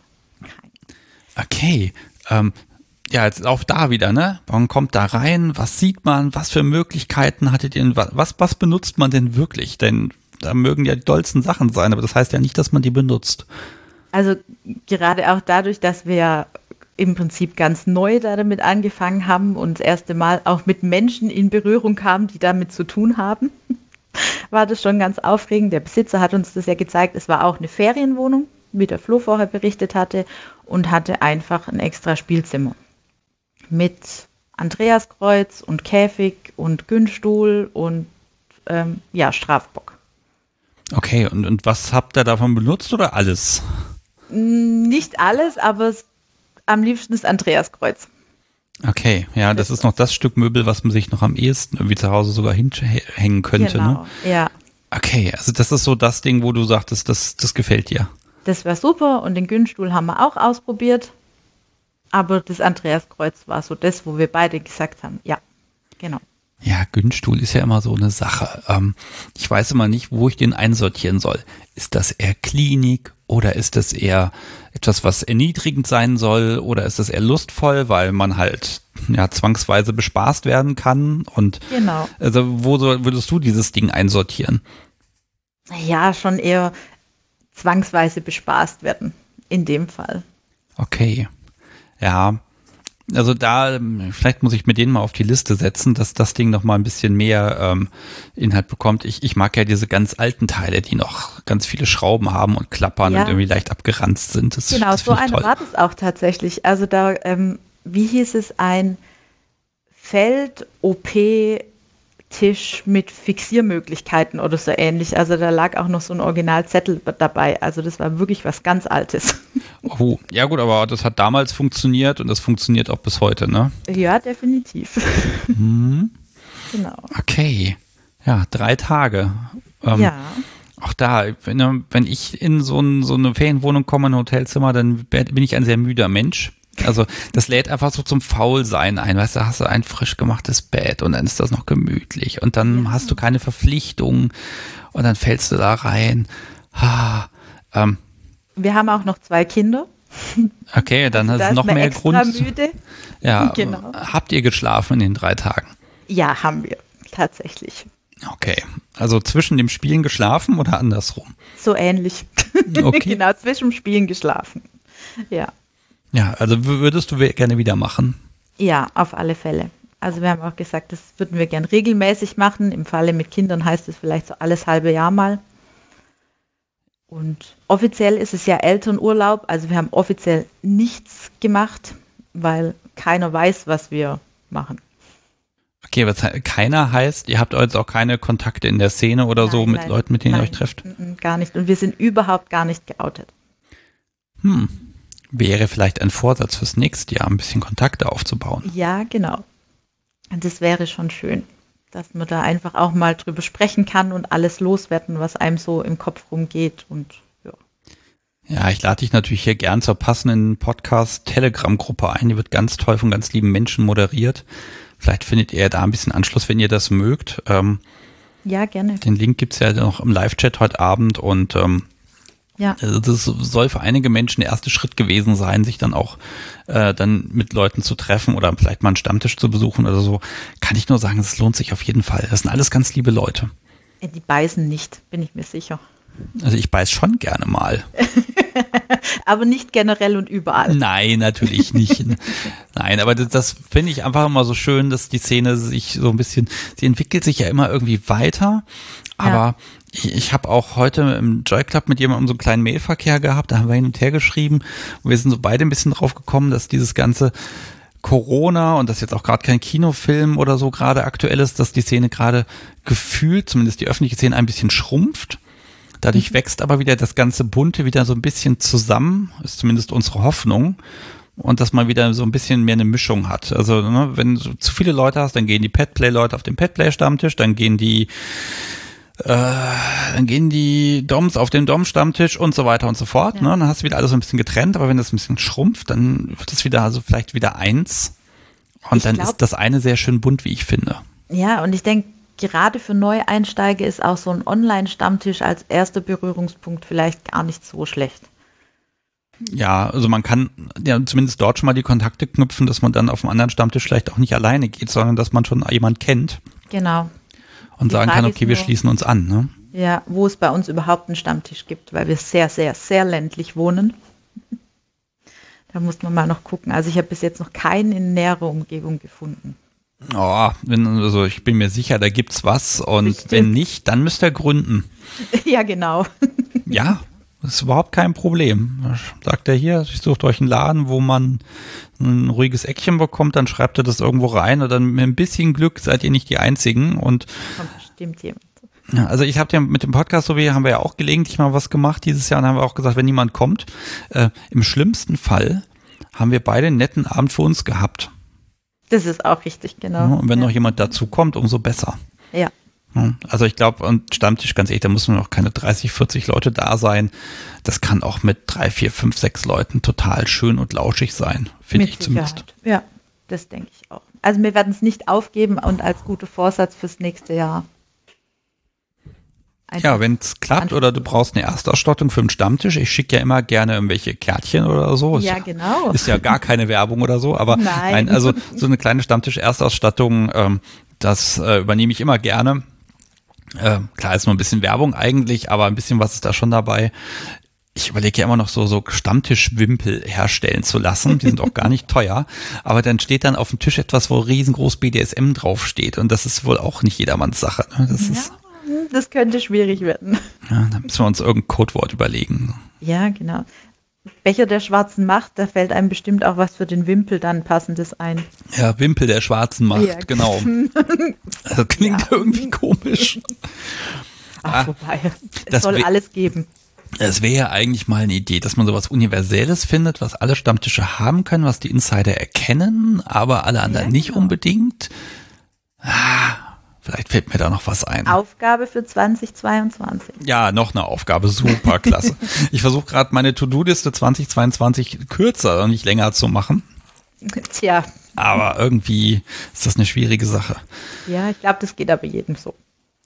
Okay, ähm, ja, jetzt auch da wieder, ne? Man kommt da rein, was sieht man, was für Möglichkeiten hattet ihr, was, was benutzt man denn wirklich? Denn da mögen ja die dollsten Sachen sein, aber das heißt ja nicht, dass man die benutzt. Also gerade auch dadurch, dass wir ja im Prinzip ganz neu damit angefangen haben und das erste Mal auch mit Menschen in Berührung kamen, die damit zu tun haben, war das schon ganz aufregend. Der Besitzer hat uns das ja gezeigt. Es war auch eine Ferienwohnung, wie der Flo vorher berichtet hatte, und hatte einfach ein extra Spielzimmer mit Andreaskreuz und Käfig und Günststuhl und ähm, ja, Strafbock. Okay, und, und was habt ihr davon benutzt oder alles? Nicht alles, aber es, am liebsten das Andreaskreuz. Okay, ja, das ist noch das Stück Möbel, was man sich noch am ehesten irgendwie zu Hause sogar hinhängen könnte, Genau, ne? ja. Okay, also das ist so das Ding, wo du sagtest, das, das gefällt dir. Das war super und den Günststuhl haben wir auch ausprobiert. Aber das Andreaskreuz war so das, wo wir beide gesagt haben, ja, genau. Ja, Günststuhl ist ja immer so eine Sache. Ähm, ich weiß immer nicht, wo ich den einsortieren soll. Ist das eher Klinik oder ist das eher etwas, was erniedrigend sein soll oder ist das eher lustvoll, weil man halt ja zwangsweise bespaßt werden kann? Und Genau. also wo so, würdest du dieses Ding einsortieren? Ja, schon eher zwangsweise bespaßt werden, in dem Fall. Okay, ja. Also da, vielleicht muss ich mir den mal auf die Liste setzen, dass das Ding noch mal ein bisschen mehr ähm, Inhalt bekommt. Ich, ich mag ja diese ganz alten Teile, die noch ganz viele Schrauben haben und klappern Ja. und irgendwie leicht abgeranzt sind. Das, Genau, das so finde ich einer toll. war das auch tatsächlich. Also da, ähm, wie hieß es, ein Feld-O P-Tisch mit Fixiermöglichkeiten oder so ähnlich. Also da lag auch noch so ein Originalzettel dabei. Also das war wirklich was ganz Altes. Oh, ja gut, aber das hat damals funktioniert und das funktioniert auch bis heute, ne? Ja, definitiv. Mhm. Genau. Okay, ja, drei Tage. Ähm, Ja. Auch da, wenn, wenn ich in so, ein, so eine Ferienwohnung komme, ein Hotelzimmer, dann bin ich ein sehr müder Mensch. Also das lädt einfach so zum Faulsein ein. Weißt du, hast du ein frisch gemachtes Bett und dann ist das noch gemütlich und dann Ja. hast du keine Verpflichtungen und dann fällst du da rein. Ah, ähm, Wir haben auch noch zwei Kinder. okay, dann Da hast du ist noch man mehr extra Grund. müde. Ja, Genau. habt ihr geschlafen in den drei Tagen? Ja, haben wir. Tatsächlich. Okay, also zwischen dem Spielen geschlafen oder andersrum? So ähnlich. Okay. Genau, zwischen dem Spielen geschlafen. Ja. Ja, also w- würdest du we- gerne wieder machen? Ja, auf alle Fälle. Also wir haben auch gesagt, das würden wir gern regelmäßig machen. Im Falle mit Kindern heißt es vielleicht so alles halbe Jahr mal. Und offiziell ist es ja Elternurlaub. Also wir haben offiziell nichts gemacht, weil keiner weiß, was wir machen. Okay, was he- keiner heißt, ihr habt jetzt auch keine Kontakte in der Szene oder so Nein, mit nein, Leuten, mit denen ihr nein, euch trefft? mm, Gar nicht. Und wir sind überhaupt gar nicht geoutet. Hm. Wäre vielleicht ein Vorsatz fürs nächste Jahr, ein bisschen Kontakte aufzubauen. Ja, genau. Und das wäre schon schön, dass man da einfach auch mal drüber sprechen kann und alles loswerden, was einem so im Kopf rumgeht. Und ja. Ja, ich lade dich natürlich hier gern zur passenden Podcast-Telegram-Gruppe ein. Die wird ganz toll von ganz lieben Menschen moderiert. Vielleicht findet ihr da ein bisschen Anschluss, wenn ihr das mögt. Ähm, Ja, gerne. Den Link gibt es ja noch im Live-Chat heute Abend und ähm, ja. Also das soll für einige Menschen der erste Schritt gewesen sein, sich dann auch äh, dann mit Leuten zu treffen oder vielleicht mal einen Stammtisch zu besuchen oder so. Kann ich nur sagen, es lohnt sich auf jeden Fall. Das sind alles ganz liebe Leute. Die beißen nicht, bin ich mir sicher. Also ich beiß schon gerne mal. Aber nicht generell und überall. Nein, natürlich nicht. Nein, aber das, das finde ich einfach immer so schön, dass die Szene sich so ein bisschen, sie entwickelt sich ja immer irgendwie weiter, aber ja. Ich, ich habe auch heute im Joy Club mit jemandem so einen kleinen Mailverkehr gehabt, da haben wir hin und her geschrieben und wir sind so beide ein bisschen drauf gekommen, dass dieses ganze Corona und das jetzt auch gerade kein Kinofilm oder so gerade aktuell ist, dass die Szene gerade gefühlt, zumindest die öffentliche Szene, ein bisschen schrumpft. Dadurch mhm. wächst aber wieder das ganze Bunte wieder so ein bisschen zusammen, ist zumindest unsere Hoffnung. Und dass man wieder so ein bisschen mehr eine Mischung hat. Also ne, wenn du zu viele Leute hast, dann gehen die Petplay-Leute auf den Petplay-Stammtisch, dann gehen die Äh, dann gehen die Doms auf den Dom-Stammtisch und so weiter und so fort. Ja. Ne? Dann hast du wieder alles so ein bisschen getrennt, aber wenn das ein bisschen schrumpft, dann wird es wieder, also vielleicht wieder eins. Und ich dann glaub, ist das eine sehr schön bunt, wie ich finde. Ja, und ich denke, gerade für Neueinsteiger ist auch so ein Online-Stammtisch als erster Berührungspunkt vielleicht gar nicht so schlecht. Ja, also man kann ja zumindest dort schon mal die Kontakte knüpfen, dass man dann auf einem anderen Stammtisch vielleicht auch nicht alleine geht, sondern dass man schon jemanden kennt. Genau. Und die sagen Frage kann, okay, wir nur, schließen uns an. Ne? Ja, wo es bei uns überhaupt einen Stammtisch gibt, weil wir sehr, sehr, sehr ländlich wohnen. Da muss man mal noch gucken. Also ich habe bis jetzt noch keinen in näherer Umgebung gefunden. Oh, wenn, also ich bin mir sicher, da gibt's was. Und Bestimmt. Wenn nicht, dann müsst ihr gründen. Ja, genau. Ja, das ist überhaupt kein Problem. Sagt er hier, ich suche euch einen Laden, wo man ein ruhiges Eckchen bekommt, dann schreibt er das irgendwo rein und dann mit ein bisschen Glück seid ihr nicht die Einzigen. Und kommt bestimmt jemand. Ja, also ich habe ja mit dem Podcast, so wie haben wir ja auch gelegentlich mal was gemacht dieses Jahr und haben wir auch gesagt, wenn niemand kommt, äh, im schlimmsten Fall haben wir beide einen netten Abend für uns gehabt. Das ist auch richtig, genau. Ja, und wenn ja. noch jemand dazu kommt, umso besser. Ja. Also ich glaube, und Stammtisch, ganz ehrlich, da müssen noch keine dreißig, vierzig Leute da sein. Das kann auch mit drei, vier, fünf, sechs Leuten total schön und lauschig sein, finde ich zumindest. Ja, das denke ich auch. Also wir werden es nicht aufgeben und als guter Vorsatz fürs nächste Jahr. Ja, wenn es klappt oder du brauchst eine Erstausstattung für einen Stammtisch. Ich schicke ja immer gerne irgendwelche Kärtchen oder so. Ja, ist, genau. Ist ja gar keine Werbung oder so, aber nein. Nein, also so eine kleine Stammtisch-Erstausstattung, ähm, das äh, übernehme ich immer gerne. Äh, klar, ist nur ein bisschen Werbung eigentlich, aber ein bisschen was ist da schon dabei. Ich überlege ja immer noch so, so Stammtischwimpel herstellen zu lassen. Die sind auch gar nicht teuer. Aber dann steht dann auf dem Tisch etwas, wo riesengroß B D S M draufsteht. Und das ist wohl auch nicht jedermanns Sache. Ne? Das, ja, ist, das könnte schwierig werden. Ja, da müssen wir uns irgendein Codewort überlegen. Ja, genau. Becher der schwarzen Macht, da fällt einem bestimmt auch was für den Wimpel dann passendes ein. Ja, Wimpel der schwarzen Macht, ja. Genau. Das klingt ja. irgendwie komisch. Ach, ah, wobei, es soll alles geben. Es wäre ja eigentlich mal eine Idee, dass man sowas Universelles findet, was alle Stammtische haben können, was die Insider erkennen, aber alle anderen ja, nicht genau. unbedingt. Ah, vielleicht fällt mir da noch was ein. Aufgabe für zweitausendzweiundzwanzig. Ja, noch eine Aufgabe, super klasse. Ich versuche gerade meine To-Do-Liste zweitausendzweiundzwanzig kürzer und nicht länger zu machen. Tja. Aber irgendwie ist das eine schwierige Sache. Ja, ich glaube, das geht aber jedem so.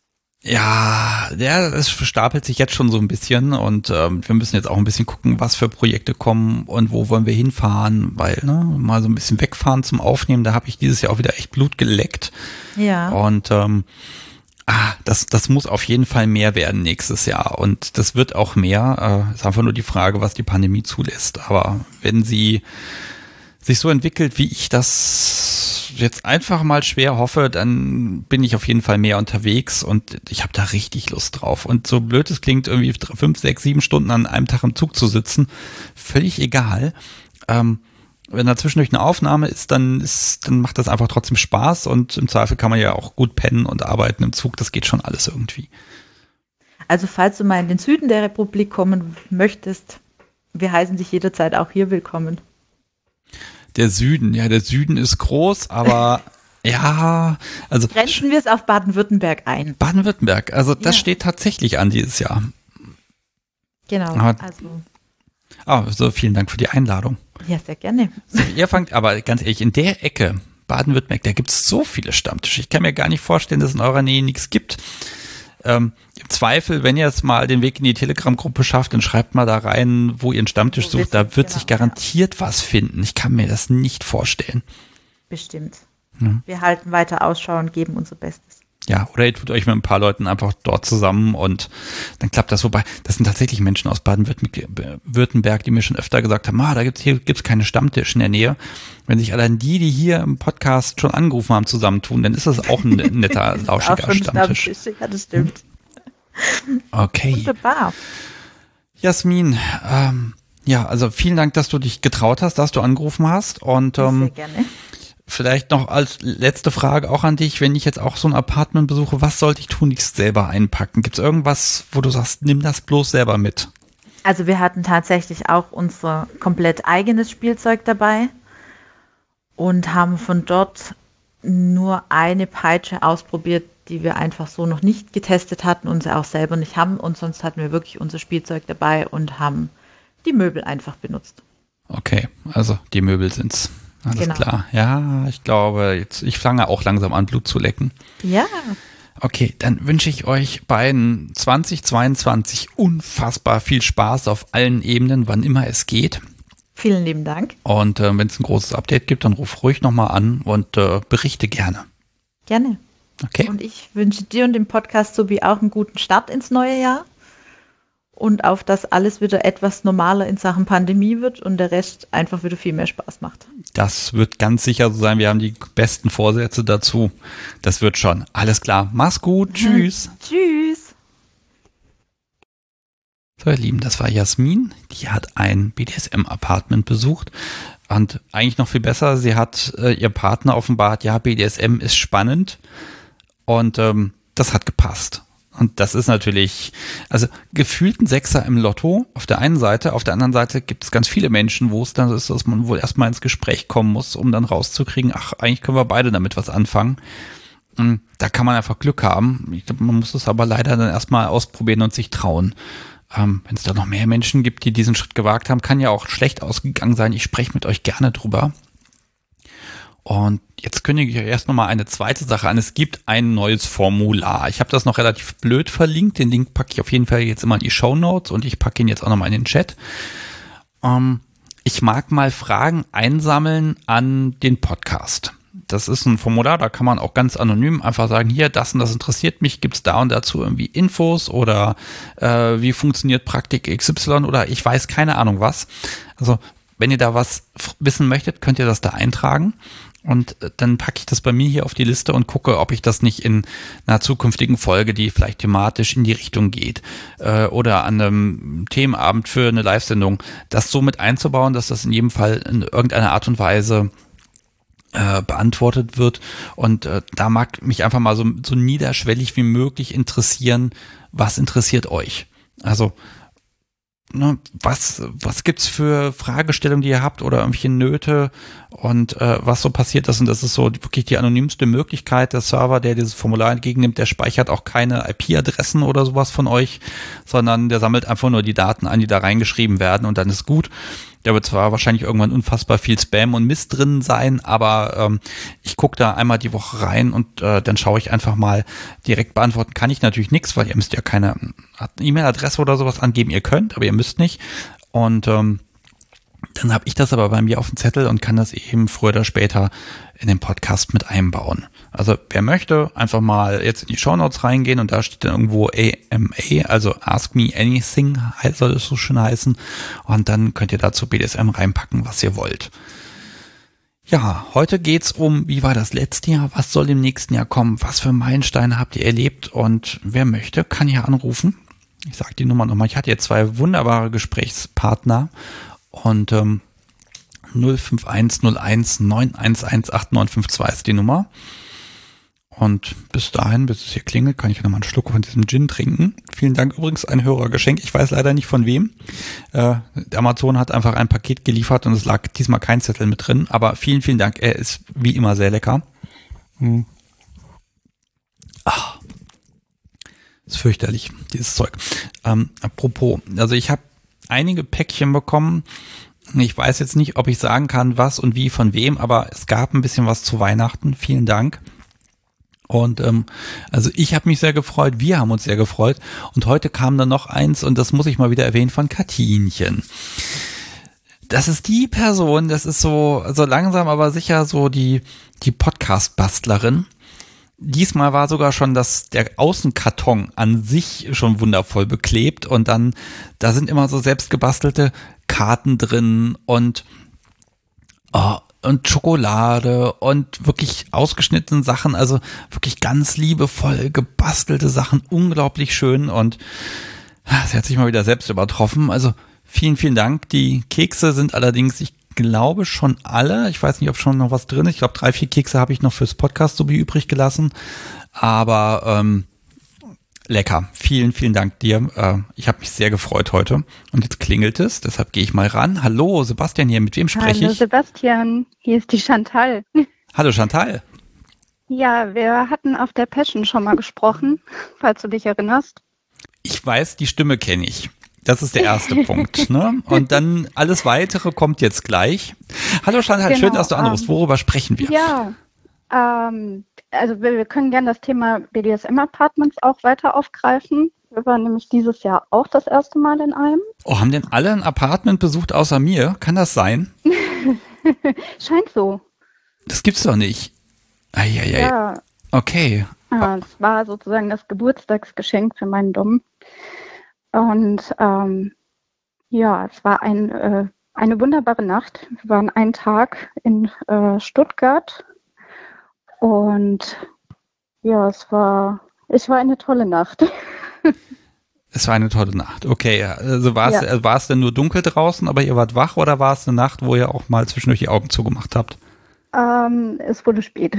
Ja, ja, es stapelt sich jetzt schon so ein bisschen und ähm, wir müssen jetzt auch ein bisschen gucken, was für Projekte kommen und wo wollen wir hinfahren, weil ne, mal so ein bisschen wegfahren zum Aufnehmen, da habe ich dieses Jahr auch wieder echt Blut geleckt. Ja. Und ähm, ah, das, das muss auf jeden Fall mehr werden nächstes Jahr und das wird auch mehr. Äh, ist einfach nur die Frage, was die Pandemie zulässt. Aber wenn sie sich so entwickelt, wie ich das jetzt einfach mal schwer hoffe, dann bin ich auf jeden Fall mehr unterwegs und ich habe da richtig Lust drauf. Und so blöd es klingt, irgendwie fünf, sechs, sieben Stunden an einem Tag im Zug zu sitzen, völlig egal. Ähm, wenn da zwischendurch eine Aufnahme ist, dann ist, dann macht das einfach trotzdem Spaß und im Zweifel kann man ja auch gut pennen und arbeiten im Zug. Das geht schon alles irgendwie. Also falls du mal in den Süden der Republik kommen möchtest, wir heißen dich jederzeit auch hier willkommen. Der Süden, ja, der Süden ist groß, aber ja, also. Grenzen wir es auf Baden-Württemberg ein. Baden-Württemberg, also das ja. steht tatsächlich an dieses Jahr. Genau, aber, also. Oh, so, vielen Dank für die Einladung. Ja, sehr gerne. So, ihr fangt, aber ganz ehrlich, in der Ecke, Baden-Württemberg, da gibt es so viele Stammtische. Ich kann mir gar nicht vorstellen, dass es in eurer Nähe nichts gibt. ähm, im Zweifel, wenn ihr jetzt mal den Weg in die Telegram-Gruppe schafft, dann schreibt mal da rein, wo ihr einen Stammtisch sucht. Da wird genau, sich garantiert ja. was finden. Ich kann mir das nicht vorstellen. Bestimmt. Ja. Wir halten weiter Ausschau und geben unser Bestes. Ja, oder ihr tut euch mit ein paar Leuten einfach dort zusammen und dann klappt das. Wobei, das sind tatsächlich Menschen aus Baden-Württemberg, die mir schon öfter gesagt haben, ah, da gibt's hier gibt's keine Stammtisch in der Nähe. Wenn sich allein die, die hier im Podcast schon angerufen haben, zusammentun, dann ist das auch ein netter, lauschiger Stammtisch. Stammtisch. Ja, das stimmt. Okay. Wunderbar. Jasmin, ähm, ja, also vielen Dank, dass du dich getraut hast, dass du angerufen hast und ähm, sehr gerne. Vielleicht noch als letzte Frage auch an dich, wenn ich jetzt auch so ein Apartment besuche, was sollte ich tun, nichts selber einpacken? Gibt es irgendwas, wo du sagst, nimm das bloß selber mit? Also wir hatten tatsächlich auch unser komplett eigenes Spielzeug dabei und haben von dort nur eine Peitsche ausprobiert, die wir einfach so noch nicht getestet hatten und sie auch selber nicht haben. Und sonst hatten wir wirklich unser Spielzeug dabei und haben die Möbel einfach benutzt. Okay, also die Möbel sind's. Alles genau. Klar. Ja, ich glaube, jetzt, ich fange auch langsam an, Blut zu lecken. Ja. Okay, dann wünsche ich euch beiden zwanzig zweiundzwanzig unfassbar viel Spaß auf allen Ebenen, wann immer es geht. Vielen lieben Dank. Und äh, wenn es ein großes Update gibt, dann ruf ruhig nochmal an und äh, berichte gerne. Gerne. Okay. Und ich wünsche dir und dem Podcast sowie auch einen guten Start ins neue Jahr. Und auf dass alles wieder etwas normaler in Sachen Pandemie wird und der Rest einfach wieder viel mehr Spaß macht. Das wird ganz sicher so sein. Wir haben die besten Vorsätze dazu. Das wird schon. Alles klar. Mach's gut. Tschüss. Tschüss. So, ihr Lieben, das war Jasmin. Die hat ein B D S M-Apartment besucht. Und eigentlich noch viel besser, sie hat äh, ihr Partner offenbart, ja, B D S M ist spannend. Und ähm, das hat gepasst. Und das ist natürlich, also gefühlt ein Sechser im Lotto auf der einen Seite, auf der anderen Seite gibt es ganz viele Menschen, wo es dann ist, dass man wohl erstmal ins Gespräch kommen muss, um dann rauszukriegen, ach, eigentlich können wir beide damit was anfangen. Und da kann man einfach Glück haben. Ich glaube, man muss es aber leider dann erstmal ausprobieren und sich trauen. Ähm, wenn es da noch mehr Menschen gibt, die diesen Schritt gewagt haben, kann ja auch schlecht ausgegangen sein. Ich spreche mit euch gerne drüber. Und jetzt kündige ich euch erst nochmal eine zweite Sache an. Es gibt ein neues Formular. Ich habe das noch relativ blöd verlinkt. Den Link packe ich auf jeden Fall jetzt immer in die Shownotes und ich packe ihn jetzt auch nochmal in den Chat. Ähm, ich mag mal Fragen einsammeln an den Podcast. Das ist ein Formular, da kann man auch ganz anonym einfach sagen, hier, das und das interessiert mich, gibt es da und dazu irgendwie Infos oder äh, wie funktioniert Praktik X Y oder ich weiß keine Ahnung was. Also wenn ihr da was wissen möchtet, könnt ihr das da eintragen. Und dann packe ich das bei mir hier auf die Liste und gucke, ob ich das nicht in einer zukünftigen Folge, die vielleicht thematisch in die Richtung geht, äh, oder an einem Themenabend für eine Live-Sendung, das so mit einzubauen, dass das in jedem Fall in irgendeiner Art und Weise äh, beantwortet wird. Und äh, da mag mich einfach mal so, so niederschwellig wie möglich interessieren, was interessiert euch? Also Ne, was, was gibt's für Fragestellungen, die ihr habt oder irgendwelche Nöte und äh, was so passiert ist. Und das ist so wirklich die anonymste Möglichkeit. Der Server, der dieses Formular entgegennimmt, der speichert auch keine I P-Adressen oder sowas von euch, sondern der sammelt einfach nur die Daten an, die da reingeschrieben werden und dann ist gut. Da wird zwar wahrscheinlich irgendwann unfassbar viel Spam und Mist drin sein, aber ähm, ich gucke da einmal die Woche rein und äh, dann schaue ich einfach mal. Direkt beantworten kann ich natürlich nichts, weil ihr müsst ja keine E-Mail-Adresse oder sowas angeben. Ihr könnt, aber ihr müsst nicht. Und ähm, dann habe ich das aber bei mir auf dem Zettel und kann das eben früher oder später in den Podcast mit einbauen. Also wer möchte, einfach mal jetzt in die Shownotes reingehen und da steht dann irgendwo A M A, also Ask Me Anything, soll es so schön heißen. Und dann könnt ihr dazu B D S M reinpacken, was ihr wollt. Ja, heute geht's um, wie war das letzte Jahr, was soll im nächsten Jahr kommen, was für Meilensteine habt ihr erlebt und wer möchte, kann hier anrufen. Ich sage die Nummer nochmal, ich hatte jetzt zwei wunderbare Gesprächspartner und ähm, null fünf eins null eins neun eins eins acht neun fünf zwei ist die Nummer. Und bis dahin, bis es hier klingelt, kann ich nochmal einen Schluck von diesem Gin trinken. Vielen Dank übrigens, ein Hörergeschenk. Ich weiß leider nicht von wem. Äh, Amazon hat einfach ein Paket geliefert und es lag diesmal kein Zettel mit drin. Aber vielen, vielen Dank. Er ist wie immer sehr lecker. Hm. Ach, ist fürchterlich, dieses Zeug. Ähm, apropos, also ich habe einige Päckchen bekommen. Ich weiß jetzt nicht, ob ich sagen kann, was und wie von wem, aber es gab ein bisschen was zu Weihnachten. Vielen Dank. Und ähm, also ich habe mich sehr gefreut, wir haben uns sehr gefreut. Und heute kam dann noch eins, und das muss ich mal wieder erwähnen, von Katinchen. Das ist die Person, das ist so, so langsam aber sicher so die, die Podcast-Bastlerin. Diesmal war sogar schon das, der Außenkarton an sich schon wundervoll beklebt, und dann, da sind immer so selbstgebastelte Karten drin und, oh, und Schokolade und wirklich ausgeschnittene Sachen, also wirklich ganz liebevoll gebastelte Sachen, unglaublich schön, und sie hat sich mal wieder selbst übertroffen. Also vielen, vielen Dank. Die Kekse sind allerdings, ich glaube, schon alle. Ich weiß nicht, ob schon noch was drin ist. Ich glaube, drei, vier Kekse habe ich noch fürs Podcast so wie übrig gelassen. Aber ähm, lecker. Vielen, vielen Dank dir. Äh, ich habe mich sehr gefreut heute. Und jetzt klingelt es, deshalb gehe ich mal ran. Hallo, Sebastian hier. Mit wem spreche ich? Hallo Sebastian, hier ist die Chantal. Hallo Chantal. Ja, wir hatten auf der Passion schon mal gesprochen, falls du dich erinnerst. Ich weiß, die Stimme kenne ich. Das ist der erste Punkt. Ne? Und dann alles Weitere kommt jetzt gleich. Hallo Chantal, Genau, schön, dass du anrufst. ähm, Worüber sprechen wir? Ja, ähm, also wir, wir können gerne das Thema B D S M-Apartments auch weiter aufgreifen. Wir waren nämlich dieses Jahr auch das erste Mal in einem. Oh, haben denn alle ein Apartment besucht außer mir? Kann das sein? Scheint so. Das gibt's doch nicht. Eieiei. Ja, Okay. ja, es war sozusagen das Geburtstagsgeschenk für meinen Dom. Und ähm, ja, es war ein, äh, eine wunderbare Nacht. Wir waren einen Tag in äh, Stuttgart und ja, es war, es war eine tolle Nacht. Es war eine tolle Nacht. Okay, also war es, Ja. äh, war es denn nur dunkel draußen, aber ihr wart wach, oder war es eine Nacht, wo ihr auch mal zwischendurch die Augen zugemacht habt? Ähm, es wurde spät.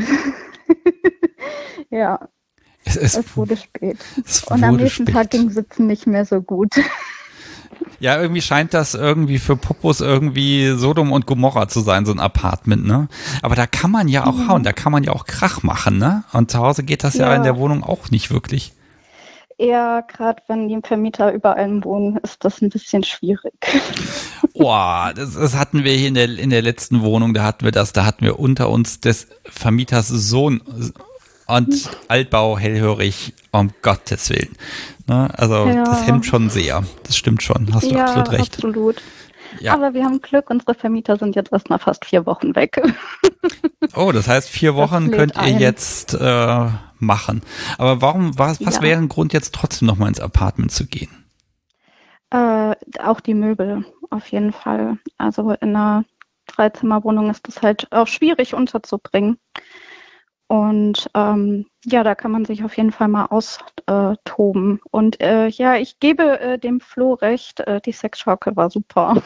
Ja, Es, es, es wurde spät. es Und am wurde nächsten spät. Tag ging Sitzen nicht mehr so gut. Ja, irgendwie scheint das irgendwie für Popos irgendwie Sodom und Gomorra zu sein, so ein Apartment, ne? Aber da kann man ja auch Mhm. hauen, da kann man ja auch Krach machen, ne? Und zu Hause geht das ja, Ja. in der Wohnung auch nicht wirklich. Eher gerade wenn die Vermieter über einem wohnen, ist das ein bisschen schwierig. Boah, das, das hatten wir hier in der, in der letzten Wohnung, da hatten wir das, da hatten wir unter uns des Vermieters Sohn und Altbau hellhörig, um Gottes Willen. Ne? Also Ja. das hemmt schon sehr, das stimmt schon, hast du Ja, absolut recht. absolut. Ja. Aber wir haben Glück, unsere Vermieter sind jetzt erst mal fast vier Wochen weg. Oh, das heißt, vier Wochen lädt könnt ihr ein. jetzt äh, machen. Aber warum, was, was Ja. wäre ein Grund, jetzt trotzdem nochmal ins Apartment zu gehen? Äh, auch die Möbel, auf jeden Fall. Also in einer Dreizimmerwohnung ist das halt auch schwierig unterzubringen. Und ähm, ja, da kann man sich auf jeden Fall mal austoben. Und äh, ja, ich gebe äh, dem Flo recht, äh, die Sexschaukel war super.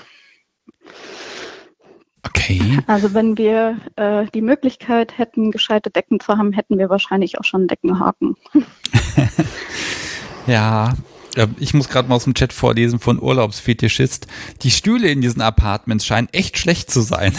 Okay. Also wenn wir äh, die Möglichkeit hätten, gescheite Decken zu haben, hätten wir wahrscheinlich auch schon einen Deckenhaken. Ja, äh, ich muss gerade mal aus dem Chat vorlesen von Urlaubsfetischist. Die Stühle in diesen Apartments scheinen echt schlecht zu sein.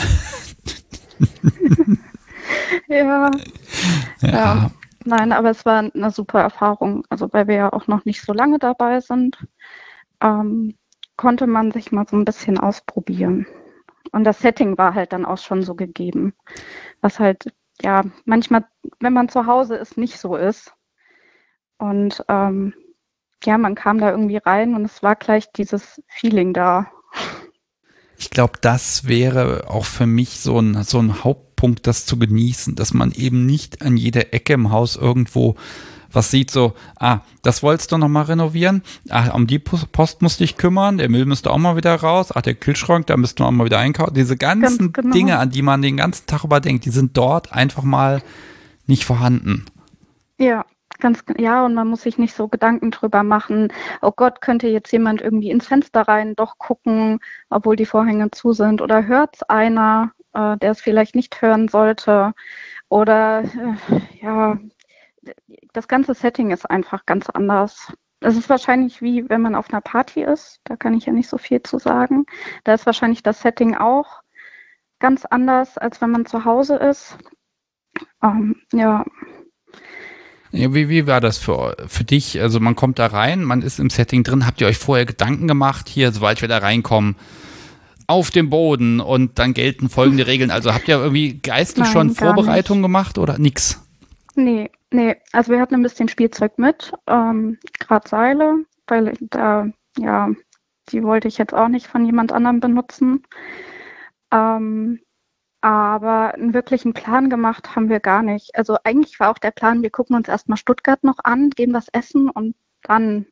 Ja. Ja. Ja. Nein, aber es war eine super Erfahrung. Also weil wir ja auch noch nicht so lange dabei sind, ähm, konnte man sich mal so ein bisschen ausprobieren. Und das Setting war halt dann auch schon so gegeben, was halt ja manchmal, wenn man zu Hause ist, nicht so ist. Und ähm, ja, man kam da irgendwie rein und es war gleich dieses Feeling da. Ich glaube, das wäre auch für mich so ein, so ein Hauptpunkt, das zu genießen, dass man eben nicht an jeder Ecke im Haus irgendwo was sieht, so, ah, das wolltest du noch mal renovieren, ah, um die Post musst du dich kümmern, der Müll müsste auch mal wieder raus, ach, der Kühlschrank, da müssten wir auch mal wieder einkaufen. Diese ganzen Ganz genau. Dinge, an die man den ganzen Tag überdenkt, die sind dort einfach mal nicht vorhanden. Ja, ganz, ge- ja, und man muss sich nicht so Gedanken drüber machen, oh Gott, könnte jetzt jemand irgendwie ins Fenster rein doch gucken, obwohl die Vorhänge zu sind, oder hört's einer, äh, der es vielleicht nicht hören sollte, oder äh, ja, das ganze Setting ist einfach ganz anders. Es ist wahrscheinlich wie, wenn man auf einer Party ist, da kann ich ja nicht so viel zu sagen. Da ist wahrscheinlich das Setting auch ganz anders, als wenn man zu Hause ist. Ähm, ja. Ja, wie, wie war das für, für dich? Also man kommt da rein, man ist im Setting drin. Habt ihr euch vorher Gedanken gemacht, hier, sobald wir da reinkommen, auf dem Boden und dann gelten folgende Regeln? Also habt ihr irgendwie geistig Nein, schon gar Vorbereitungen gemacht oder nix? Nee, Nee, also wir hatten ein bisschen Spielzeug mit, ähm, gerade Seile, weil ich da, ja, die wollte ich jetzt auch nicht von jemand anderem benutzen. Ähm, aber einen wirklichen Plan gemacht haben wir gar nicht. Also eigentlich war auch der Plan, wir gucken uns erstmal Stuttgart noch an, gehen was essen und dann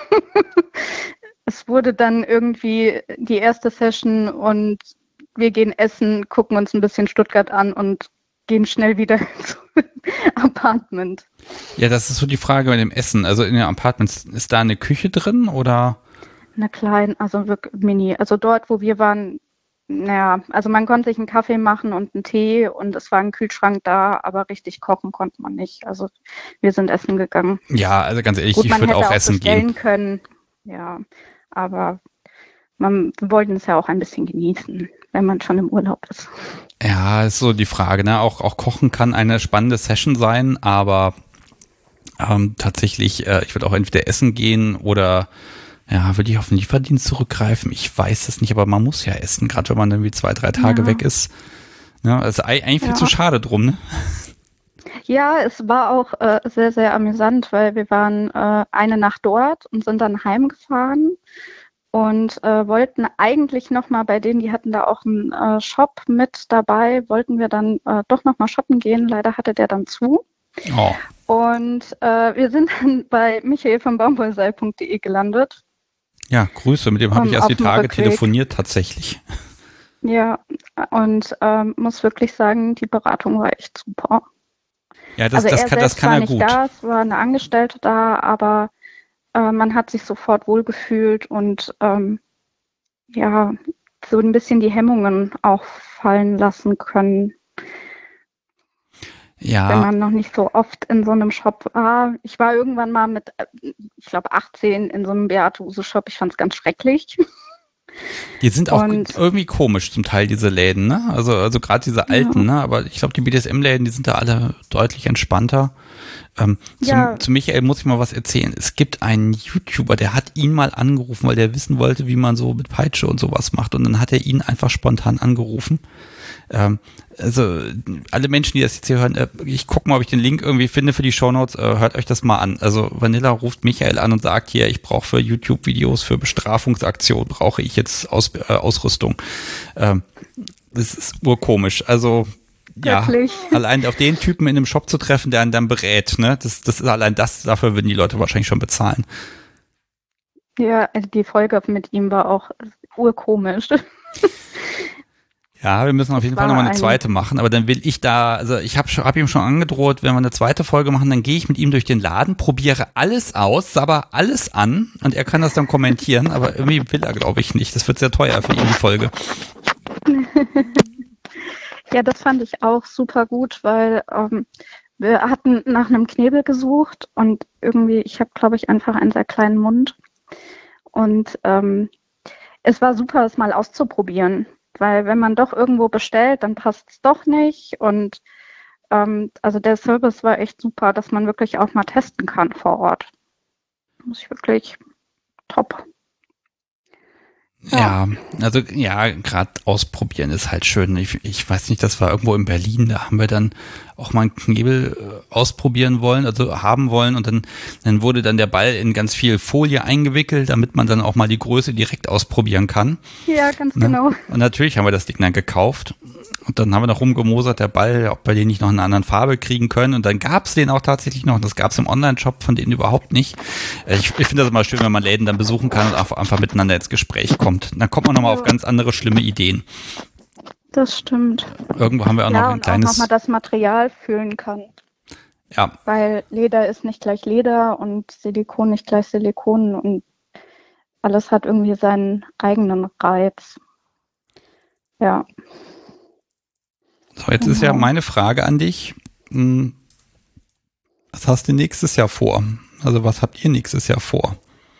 es wurde dann irgendwie die erste Session und wir gehen essen, gucken uns ein bisschen Stuttgart an und gehen schnell wieder ins Apartment. Ja, das ist so die Frage bei dem Essen. Also in den Apartments, ist da eine Küche drin oder? Eine kleine, also wirklich mini. Also dort, wo wir waren, naja, also man konnte sich einen Kaffee machen und einen Tee und es war ein Kühlschrank da, aber richtig kochen konnte man nicht. Also wir sind essen gegangen. Ja, also ganz ehrlich, Gut, ich man würde hätte auch auch essen bestellen gehen. können, ja, aber man, wir wollten es ja auch ein bisschen genießen, wenn man schon im Urlaub ist. Ja, ist so die Frage, ne? Auch, auch Kochen kann eine spannende Session sein, aber ähm, tatsächlich, äh, ich würde auch entweder essen gehen oder ja, würde ich auf den Lieferdienst zurückgreifen. Ich weiß es nicht, aber man muss ja essen, gerade wenn man irgendwie zwei, drei Tage Ja. weg ist. Ja, also eigentlich viel Ja. zu schade drum, ne? Ja, es war auch äh, sehr, sehr amüsant, weil wir waren äh, eine Nacht dort und sind dann heimgefahren und äh, wollten eigentlich nochmal bei denen, die hatten da auch einen äh, Shop mit dabei, wollten wir dann äh, doch nochmal shoppen gehen. Leider hatte der dann zu. Oh. Und äh, wir sind dann bei michael von baumwollseil punkt de gelandet. Ja, Grüße, mit dem habe Um, ich erst die auf dem Tage Rückweg. telefoniert tatsächlich. Ja, und ähm, muss wirklich sagen, die Beratung war echt super. Ja, das, also das er kann, das selbst kann war er nicht gut. da, es war eine Angestellte da, aber äh, man hat sich sofort wohlgefühlt und ähm, ja, so ein bisschen die Hemmungen auch fallen lassen können, wenn Ja, man noch nicht so oft in so einem Shop war. Ich war irgendwann mal mit, äh, ich glaube, achtzehn in so einem Beate Uhse Shop. Ich fand es ganz schrecklich. die sind auch Und- irgendwie komisch zum Teil, diese Läden, ne? Also, also gerade diese alten, ne? Aber ich glaube, die B D S M-Läden, die sind da alle deutlich entspannter. Ähm, zum, Ja. zu Michael muss ich mal was erzählen. Es gibt einen YouTuber, der hat ihn mal angerufen, weil der wissen wollte, wie man so mit Peitsche und sowas macht. Und dann hat er ihn einfach spontan angerufen. Ähm, also alle Menschen, die das jetzt hier hören, äh, ich gucke mal, ob ich den Link irgendwie finde für die Shownotes. Äh, hört euch das mal an. Also Vanilla ruft Michael an und sagt hier, ich brauche für YouTube-Videos, für Bestrafungsaktionen, brauche ich jetzt Aus, äh, Ausrüstung. Ähm, das ist urkomisch. Also ja, Wirklich? allein auf den Typen in einem Shop zu treffen, der einen dann berät, ne, das, das ist allein das, dafür würden die Leute wahrscheinlich schon bezahlen. Ja, also die Folge mit ihm war auch urkomisch. Ja, wir müssen auf jeden war Fall nochmal eine ein- zweite machen, aber dann will ich da, also ich habe hab ihm schon angedroht, wenn wir eine zweite Folge machen, dann gehe ich mit ihm durch den Laden, probiere alles aus, sabber alles an und er kann das dann kommentieren, aber irgendwie will er, glaube ich, nicht. Das wird sehr teuer für ihn, die Folge. Ja, das fand ich auch super gut, weil ähm, wir hatten nach einem Knebel gesucht und irgendwie, ich habe, glaube ich, einfach einen sehr kleinen Mund. Und ähm, es war super, es mal auszuprobieren, weil wenn man doch irgendwo bestellt, dann passt es doch nicht. Und ähm, also der Service war echt super, dass man wirklich auch mal testen kann vor Ort. Muss ich wirklich top. Ja, also ja, gerade ausprobieren ist halt schön. Ich, ich weiß nicht, das war irgendwo in Berlin, da haben wir dann auch mal einen Knebel äh, ausprobieren wollen, also haben wollen und dann, dann wurde dann der Ball in ganz viel Folie eingewickelt, damit man dann auch mal die Größe direkt ausprobieren kann. Ja, ganz Ne? genau. Und natürlich haben wir das Ding dann gekauft und dann haben wir noch rumgemosert, der Ball, ob wir den nicht noch in einer anderen Farbe kriegen können und dann gab es den auch tatsächlich noch und das gab es im Online-Shop von denen überhaupt nicht. Äh, Ich, ich finde das immer schön, wenn man Läden dann besuchen kann und einfach, einfach miteinander ins Gespräch kommt. Dann kommt man nochmal auf ganz andere schlimme Ideen. Das stimmt. Irgendwo haben wir auch Ja, noch ein und auch kleines, nochmal das Material fühlen kann. ja, Weil Leder ist nicht gleich Leder und Silikon nicht gleich Silikon und alles hat irgendwie seinen eigenen Reiz. Ja. so jetzt ist ja Genau. meine Frage an dich. Hm, Was hast du nächstes Jahr vor? Also was habt ihr nächstes Jahr vor?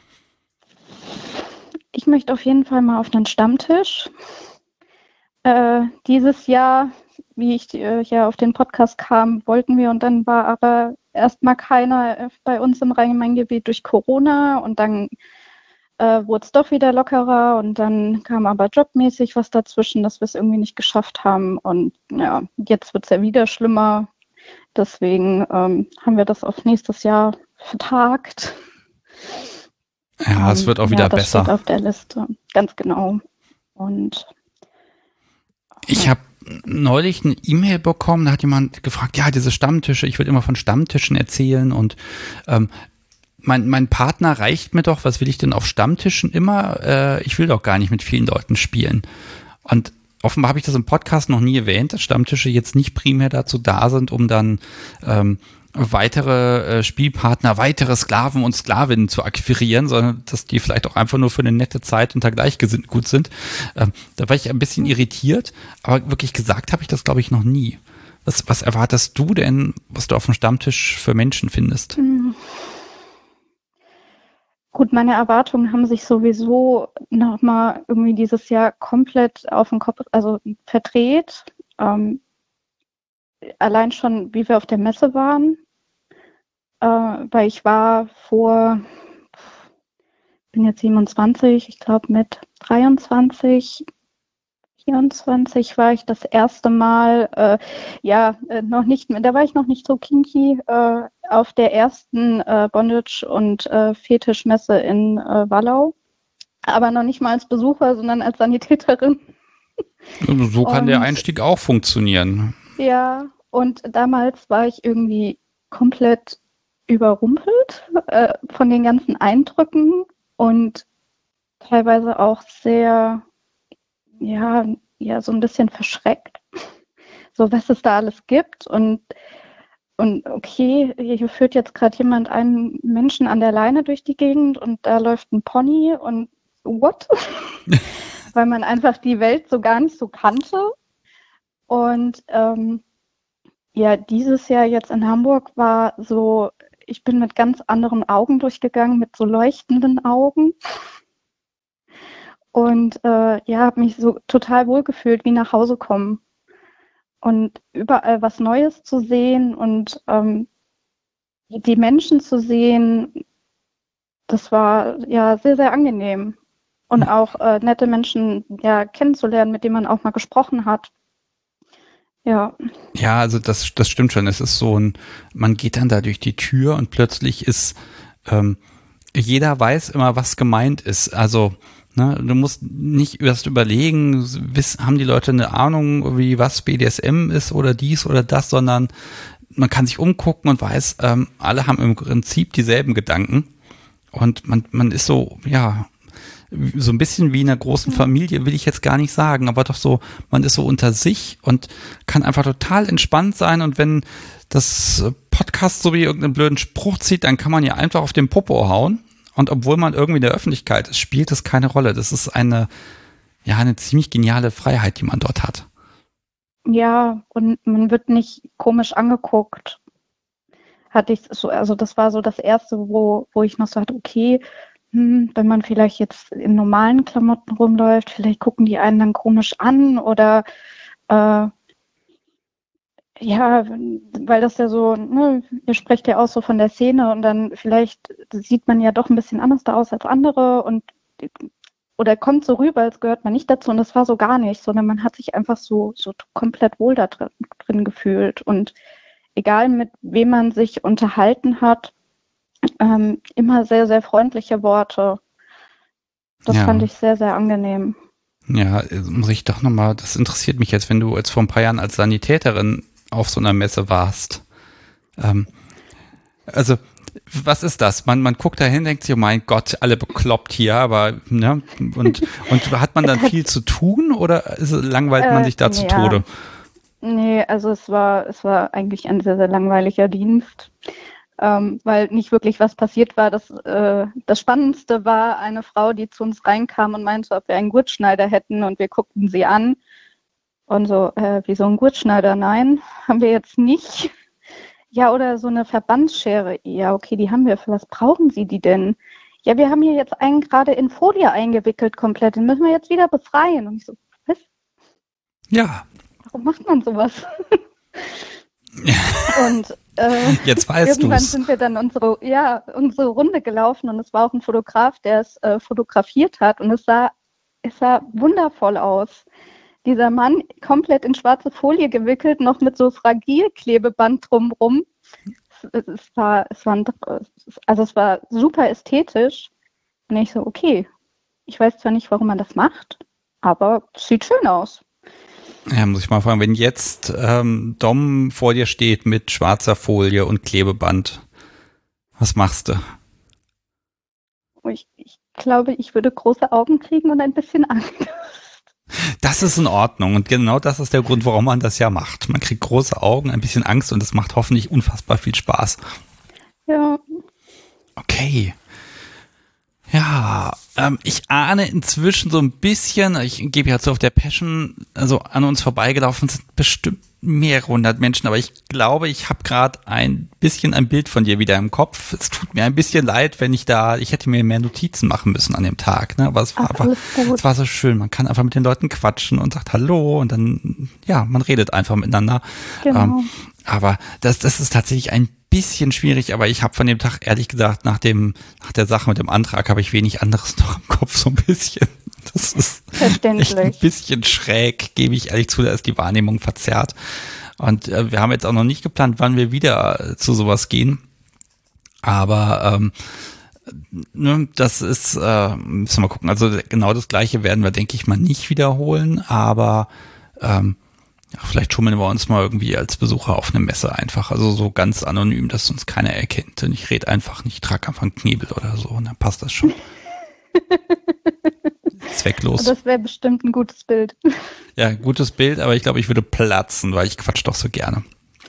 Ich möchte auf jeden Fall mal auf einen Stammtisch. Äh, dieses Jahr, wie ich äh, ja auf den Podcast kam, wollten wir und dann war aber erstmal keiner äh, bei uns im Rhein-Main-Gebiet durch Corona und dann äh, wurde es doch wieder lockerer und dann kam aber jobmäßig was dazwischen, dass wir es irgendwie nicht geschafft haben und ja, jetzt wird es ja wieder schlimmer. Deswegen ähm, haben wir das auf nächstes Jahr vertagt. Ja, es wird auch wieder ja, das besser. Steht auf der Liste, ganz genau. Und ich habe neulich eine E-Mail bekommen, da hat jemand gefragt, ja, diese Stammtische, ich will immer von Stammtischen erzählen und ähm, mein, mein Partner reicht mir doch, was will ich denn auf Stammtischen immer? Äh, ich will doch gar nicht mit vielen Leuten spielen. Und offenbar habe ich das im Podcast noch nie erwähnt, dass Stammtische jetzt nicht primär dazu da sind, um dann ähm, weitere äh, Spielpartner, weitere Sklaven und Sklavinnen zu akquirieren, sondern dass die vielleicht auch einfach nur für eine nette Zeit unter Gleichgesinnten gut sind. Ähm, da war ich ein bisschen irritiert, aber wirklich gesagt habe ich das, glaube ich, noch nie. Was, was erwartest du denn, was du auf dem Stammtisch für Menschen findest? Hm. Gut, meine Erwartungen haben sich sowieso nochmal irgendwie dieses Jahr komplett auf den Kopf, also verdreht. Ähm, allein schon, wie wir auf der Messe waren, äh, weil ich war vor, ich bin jetzt siebenundzwanzig, ich glaube mit dreiundzwanzig, vierundzwanzig war ich das erste Mal, äh, ja, äh, noch nicht, da war ich noch nicht so kinky, äh, auf der ersten äh, Bondage- und äh, Fetischmesse in äh, Wallau, aber noch nicht mal als Besucher, sondern als Sanitäterin. So kann und, der Einstieg auch funktionieren. Ja, und damals war ich irgendwie komplett überrumpelt äh, von den ganzen Eindrücken und teilweise auch sehr, ja, ja, so ein bisschen verschreckt, so was es da alles gibt und und okay, hier führt jetzt gerade jemand einen Menschen an der Leine durch die Gegend und da läuft ein Pony und what? Weil man einfach die Welt so gar nicht so kannte. Und ähm, ja, dieses Jahr jetzt in Hamburg war so, ich bin mit ganz anderen Augen durchgegangen, mit so leuchtenden Augen. Und äh, ja, habe mich so total wohl gefühlt, wie nach Hause kommen. Und überall was Neues zu sehen und ähm, die Menschen zu sehen, das war ja sehr, sehr angenehm. Und auch äh, nette Menschen ja kennenzulernen, mit denen man auch mal gesprochen hat. Ja. Ja, also das, das stimmt schon. Es ist so ein, man geht dann da durch die Tür und plötzlich ist, ähm, jeder weiß immer, was gemeint ist. Also, ne, du musst nicht erst überlegen, wissen, haben die Leute eine Ahnung, wie was B D S M ist oder dies oder das, sondern man kann sich umgucken und weiß, ähm, alle haben im Prinzip dieselben Gedanken. Und man, man ist so, ja, so ein bisschen wie in einer großen Familie, will ich jetzt gar nicht sagen, aber doch so, man ist so unter sich und kann einfach total entspannt sein und wenn das Podcast so wie irgendeinen blöden Spruch zieht, dann kann man ja einfach auf den Popo hauen und obwohl man irgendwie in der Öffentlichkeit ist, spielt das keine Rolle. Das ist eine, ja, eine ziemlich geniale Freiheit, die man dort hat. Ja, und man wird nicht komisch angeguckt. Hatte ich so, also das war so das Erste, wo, wo ich noch so hatte, okay, hm, wenn man vielleicht jetzt in normalen Klamotten rumläuft, vielleicht gucken die einen dann komisch an oder äh, ja, weil das ja so, ne, ihr sprecht ja auch so von der Szene und dann vielleicht sieht man ja doch ein bisschen anders da aus als andere und oder kommt so rüber, als gehört man nicht dazu und das war so gar nicht, sondern man hat sich einfach so, so komplett wohl da drin, drin gefühlt und egal mit wem man sich unterhalten hat, ähm, immer sehr, sehr freundliche Worte. Das ja. fand ich sehr, sehr angenehm. Ja, muss ich doch nochmal, das interessiert mich jetzt, wenn du jetzt vor ein paar Jahren als Sanitäterin auf so einer Messe warst. Ähm, also, was ist das? Man, man guckt dahin, denkt sich, oh mein Gott, alle bekloppt hier, aber, ne, und, und hat man dann viel zu tun oder ist, langweilt man sich da äh, zu ja. Tode? Nee, also es war, es war eigentlich ein sehr, sehr langweiliger Dienst, ähm, weil nicht wirklich was passiert war. Das, äh, das Spannendste war eine Frau, die zu uns reinkam und meinte, ob wir einen Gurtschneider hätten und wir guckten sie an und so, äh, wie so ein Gurtschneider? Nein, haben wir jetzt nicht. Ja, oder so eine Verbandsschere. Ja, okay, die haben wir. Für was brauchen Sie die denn? Ja, wir haben hier jetzt einen gerade in Folie eingewickelt komplett, den müssen wir jetzt wieder befreien. Und ich so, was? Ja. Warum macht man sowas? Und äh, jetzt weißt irgendwann du's. Sind wir dann unsere, ja, unsere Runde gelaufen und es war auch ein Fotograf, der es äh, fotografiert hat und es sah, es sah wundervoll aus. dieser Mann komplett in schwarze Folie gewickelt, noch mit so Fragilklebeband drumrum. Es, es war, es war, ein, also es war super ästhetisch. Und ich so, okay, ich weiß zwar nicht, warum man das macht, aber es sieht schön aus. Ja, muss ich mal fragen, wenn jetzt ähm, Dom vor dir steht mit schwarzer Folie und Klebeband, was machst du? Ich, ich glaube, ich würde große Augen kriegen und ein bisschen Angst. Das ist in Ordnung und genau das ist der Grund, warum man das ja macht. Man kriegt große Augen, ein bisschen Angst und es macht hoffentlich unfassbar viel Spaß. Ja. Okay. Ja, ähm, ich ahne inzwischen so ein bisschen, ich gebe ja zu, auf der Passion, also an uns vorbeigelaufen sind bestimmt mehrere hundert Menschen, aber ich glaube, ich habe gerade ein bisschen ein Bild von dir wieder im Kopf. Es tut mir ein bisschen leid, wenn ich da, ich hätte mir mehr Notizen machen müssen an dem Tag, ne? Aber es war Ach, einfach, es war so schön. Man kann einfach mit den Leuten quatschen und sagt Hallo und dann, ja, man redet einfach miteinander. Genau. Ähm, aber das, das ist tatsächlich ein bisschen schwierig, aber ich habe von dem Tag, ehrlich gesagt, nach dem, nach der Sache mit dem Antrag habe ich wenig anderes noch im Kopf, so ein bisschen. Das ist echt ein bisschen schräg, gebe ich ehrlich zu, da ist die Wahrnehmung verzerrt. Und äh, wir haben jetzt auch noch nicht geplant, wann wir wieder äh, zu sowas gehen. Aber ähm, ne, das ist, äh, müssen wir mal gucken. Also genau das Gleiche werden wir, denke ich mal, nicht wiederholen, aber ähm, ja, vielleicht schummeln wir uns mal irgendwie als Besucher auf eine Messe einfach. Also so ganz anonym, dass uns keiner erkennt. Und ich rede einfach nicht, trage einfach einen Knebel oder so und dann passt das schon. Zwecklos. Das wäre bestimmt ein gutes Bild. Ja, gutes Bild, aber ich glaube, ich würde platzen, weil ich quatsch doch so gerne.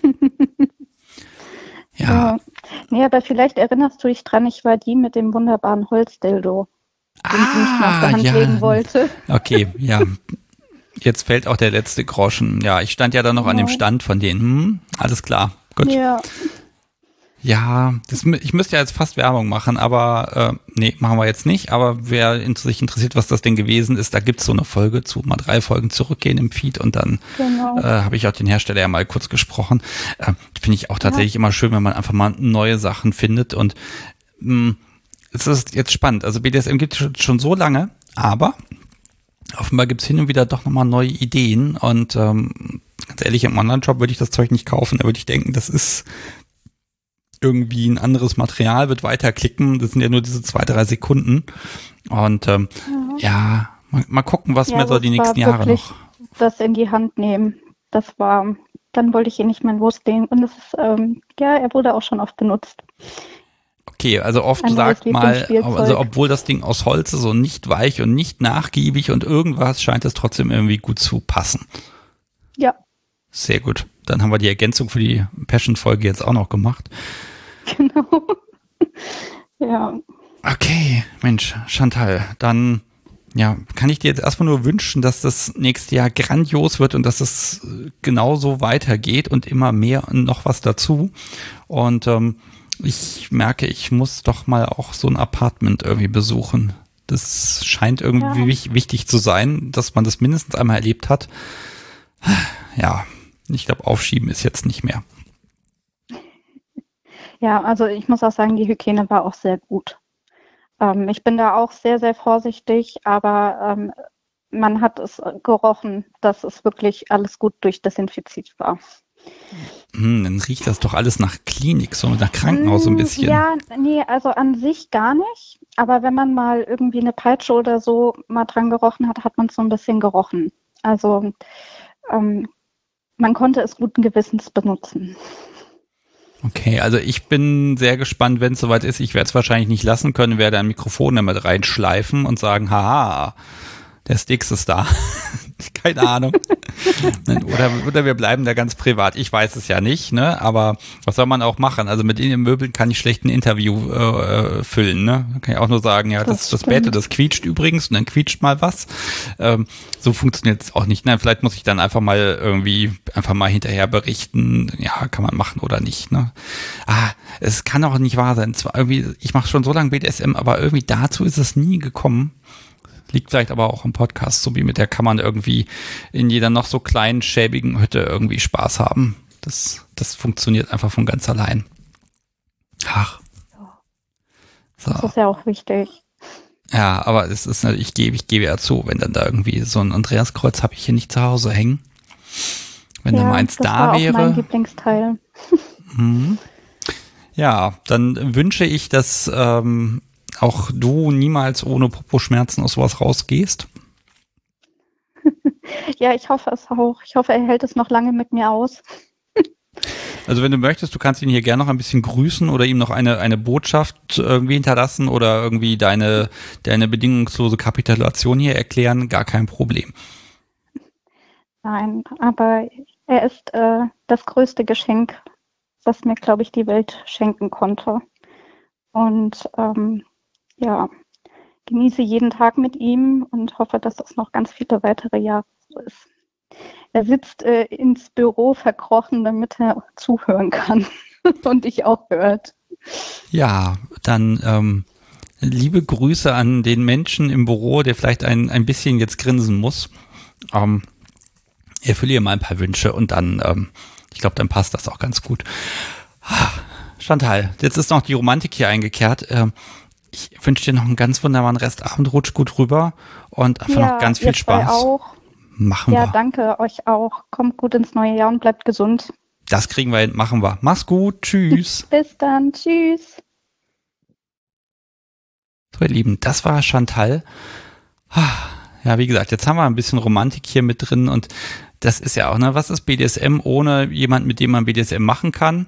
Ja. Ja. Nee, aber vielleicht erinnerst du dich dran, ich war die mit dem wunderbaren Holzdildo, den ah, ich nicht mehr auf der Hand ja. legen wollte. Okay, ja. Jetzt fällt auch der letzte Groschen. Ja, ich stand ja dann noch genau an dem Stand von denen. Hm, alles klar. Gut. Ja. Ja, das, ich müsste ja jetzt fast Werbung machen, aber äh, nee, machen wir jetzt nicht. Aber wer sich interessiert, was das denn gewesen ist, da gibt's so eine Folge zu, mal drei Folgen zurückgehen im Feed und dann genau. äh, habe ich auch den Hersteller ja mal kurz gesprochen. Äh, Finde ich auch tatsächlich ja. immer schön, wenn man einfach mal neue Sachen findet und mh, es ist jetzt spannend. Also B D S M gibt es schon so lange, aber offenbar gibt's hin und wieder doch nochmal neue Ideen und ähm, ganz ehrlich, im Online-Shop würde ich das Zeug nicht kaufen, da würde ich denken, das ist irgendwie ein anderes Material, wird weiterklicken. Das sind ja nur diese zwei, drei Sekunden. Und ähm, mhm. ja, mal, mal gucken, was ja, mir so die nächsten Jahre noch. Das in die Hand nehmen. Das war, dann wollte ich ihn nicht mehr loslegen. Und das ist, ähm, ja, er wurde auch schon oft benutzt. Okay, also oft ein sagt mal, also obwohl das Ding aus Holz ist und nicht weich und nicht nachgiebig und irgendwas, scheint es trotzdem irgendwie gut zu passen. Ja. Sehr gut. Dann haben wir die Ergänzung für die Passion-Folge jetzt auch noch gemacht. Genau. Ja. Okay, Mensch, Chantal, dann ja, kann ich dir jetzt erstmal nur wünschen, dass das nächste Jahr grandios wird und dass es genauso weitergeht und immer mehr und noch was dazu. Und ähm, ich merke, ich muss doch mal auch so ein Apartment irgendwie besuchen. Das scheint irgendwie ja. wichtig zu sein, dass man das mindestens einmal erlebt hat. Ja, ich glaube, aufschieben ist jetzt nicht mehr. Ja, also ich muss auch sagen, die Hygiene war auch sehr gut. Ähm, ich bin da auch sehr, sehr vorsichtig, aber ähm, man hat es gerochen, dass es wirklich alles gut durchdesinfiziert war. Hm, dann riecht das doch alles nach Klinik, so nach Krankenhaus so ein bisschen. Ja, nee, also an sich gar nicht. Aber wenn man mal irgendwie eine Peitsche oder so mal dran gerochen hat, hat man es so ein bisschen gerochen. Also ähm, man konnte es guten Gewissens benutzen. Okay, also ich bin sehr gespannt, wenn es soweit ist. Ich werde es wahrscheinlich nicht lassen können, werde ein Mikrofon damit reinschleifen und sagen, haha, der Stix ist da. Keine Ahnung. oder, oder wir bleiben da ganz privat. Ich weiß es ja nicht, ne? Aber was soll man auch machen? Also mit den Möbeln kann ich schlecht ein Interview äh, füllen, ne? Da kann ich auch nur sagen, ja, das, das, das Bett, das quietscht übrigens und dann quietscht mal was. Ähm, so funktioniert es auch nicht. Nein, vielleicht muss ich dann einfach mal irgendwie einfach mal hinterher berichten. Ja, kann man machen oder nicht, ne? Ah, es kann auch nicht wahr sein. Zwar irgendwie, ich mache schon so lange B D S M, aber irgendwie dazu ist es nie gekommen. Liegt vielleicht aber auch im Podcast, so wie mit der kann man irgendwie in jeder noch so kleinen, schäbigen Hütte irgendwie Spaß haben. Das, das funktioniert einfach von ganz allein. Ach. So. Das ist ja auch wichtig. Ja, aber es ist natürlich, ich gebe, ich gebe ja zu, wenn dann da irgendwie so ein Andreaskreuz habe ich hier nicht zu Hause hängen. Wenn ja, da meins das da war wäre. auch mein Lieblingsteil. Mhm. Ja, dann wünsche ich, dass ähm, auch du niemals ohne Popo-Schmerzen aus sowas rausgehst. Ja, ich hoffe es auch. Ich hoffe, er hält es noch lange mit mir aus. Also wenn du möchtest, du kannst ihn hier gerne noch ein bisschen grüßen oder ihm noch eine, eine Botschaft irgendwie hinterlassen oder irgendwie deine, deine bedingungslose Kapitulation hier erklären, gar kein Problem. Nein, aber er ist äh, das größte Geschenk, was mir, glaube ich, die Welt schenken konnte. Und ähm, ja, genieße jeden Tag mit ihm und hoffe, dass das noch ganz viele weitere Jahre so ist. Er sitzt äh, ins Büro verkrochen, damit er zuhören kann und dich auch hört. Ja, dann ähm, liebe Grüße an den Menschen im Büro, der vielleicht ein, ein bisschen jetzt grinsen muss. Ähm, erfülle ihr mal ein paar Wünsche und dann, ähm, ich glaube, dann passt das auch ganz gut. Chantal, jetzt ist noch die Romantik hier eingekehrt. Ähm, ich wünsche dir noch einen ganz wunderbaren Restabend, rutsch gut rüber und einfach ja, noch ganz viel ihr zwei Spaß. Auch. Machen ja, wir. danke euch auch. Kommt gut ins neue Jahr und bleibt gesund. Das kriegen wir hin, machen wir. Mach's gut, tschüss. Bis dann, tschüss. So, ihr Lieben, das war Chantal. Ja, wie gesagt, jetzt haben wir ein bisschen Romantik hier mit drin und das ist ja auch, ne, was ist B D S M ohne jemand, mit dem man B D S M machen kann?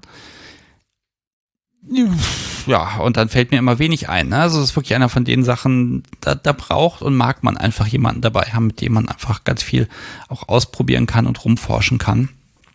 Ja, und dann fällt mir immer wenig ein. Ne? Also das ist wirklich einer von den Sachen, da, da braucht und mag man einfach jemanden dabei haben, mit dem man einfach ganz viel auch ausprobieren kann und rumforschen kann.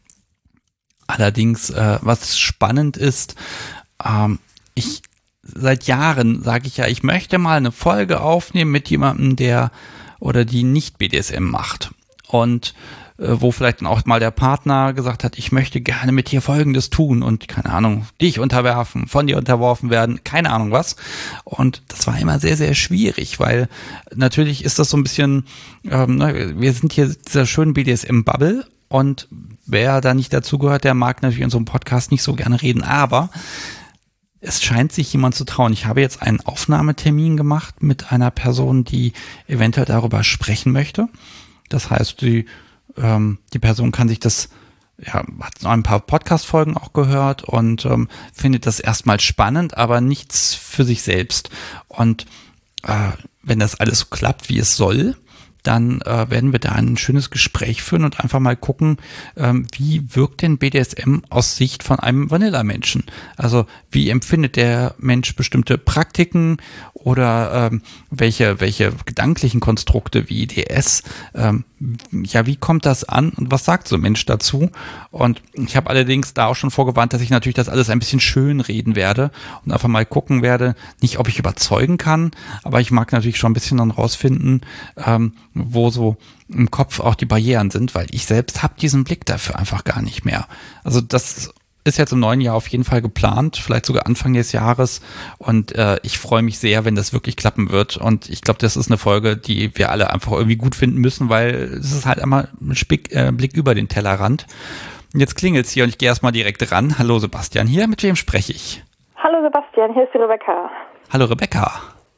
Allerdings, äh, was spannend ist, ähm, ich seit Jahren sage ich ja, ich möchte mal eine Folge aufnehmen mit jemandem, der oder die nicht B D S M macht. Und wo vielleicht dann auch mal der Partner gesagt hat, ich möchte gerne mit dir Folgendes tun und keine Ahnung, dich unterwerfen, von dir unterworfen werden, keine Ahnung was. Und das war immer sehr, sehr schwierig, weil natürlich ist das so ein bisschen, ähm, wir sind hier dieser schönen B D S M-Bubble und wer da nicht dazugehört, der mag natürlich in so einem Podcast nicht so gerne reden, aber es scheint sich jemand zu trauen. Ich habe jetzt einen Aufnahmetermin gemacht mit einer Person, die eventuell darüber sprechen möchte. Das heißt, die Ähm, die Person kann sich das, ja, hat noch ein paar Podcast-Folgen auch gehört und ähm, findet das erstmal spannend, aber nichts für sich selbst. Und äh, wenn das alles so klappt, wie es soll, dann äh, werden wir da ein schönes Gespräch führen und einfach mal gucken, ähm, wie wirkt denn B D S M aus Sicht von einem Vanilla-Menschen? Also wie empfindet der Mensch bestimmte Praktiken oder ähm, welche, welche gedanklichen Konstrukte wie I D S, ähm, ja, wie kommt das an und was sagt so ein Mensch dazu? Und ich habe allerdings da auch schon vorgewarnt, dass ich natürlich das alles ein bisschen schön reden werde und einfach mal gucken werde, nicht ob ich überzeugen kann, aber ich mag natürlich schon ein bisschen dann rausfinden, ähm, wo so im Kopf auch die Barrieren sind, weil ich selbst habe diesen Blick dafür einfach gar nicht mehr. Also das ist jetzt im neuen Jahr auf jeden Fall geplant, vielleicht sogar Anfang des Jahres und äh, ich freue mich sehr, wenn das wirklich klappen wird und ich glaube, das ist eine Folge, die wir alle einfach irgendwie gut finden müssen, weil es ist halt einmal ein Spick, äh, Blick über den Tellerrand. Und jetzt klingelt's hier und ich gehe erstmal direkt ran. Hallo Sebastian hier, mit wem spreche ich? Hallo Sebastian, hier ist die Rebecca. Hallo Rebecca.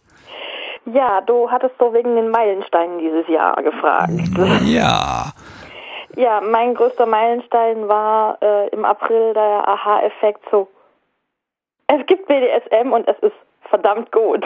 Ja, du hattest so wegen den Meilensteinen dieses Jahr gefragt. Ja. Ja, mein größter Meilenstein war äh, im April der Aha-Effekt so, es gibt B D S M und es ist verdammt gut.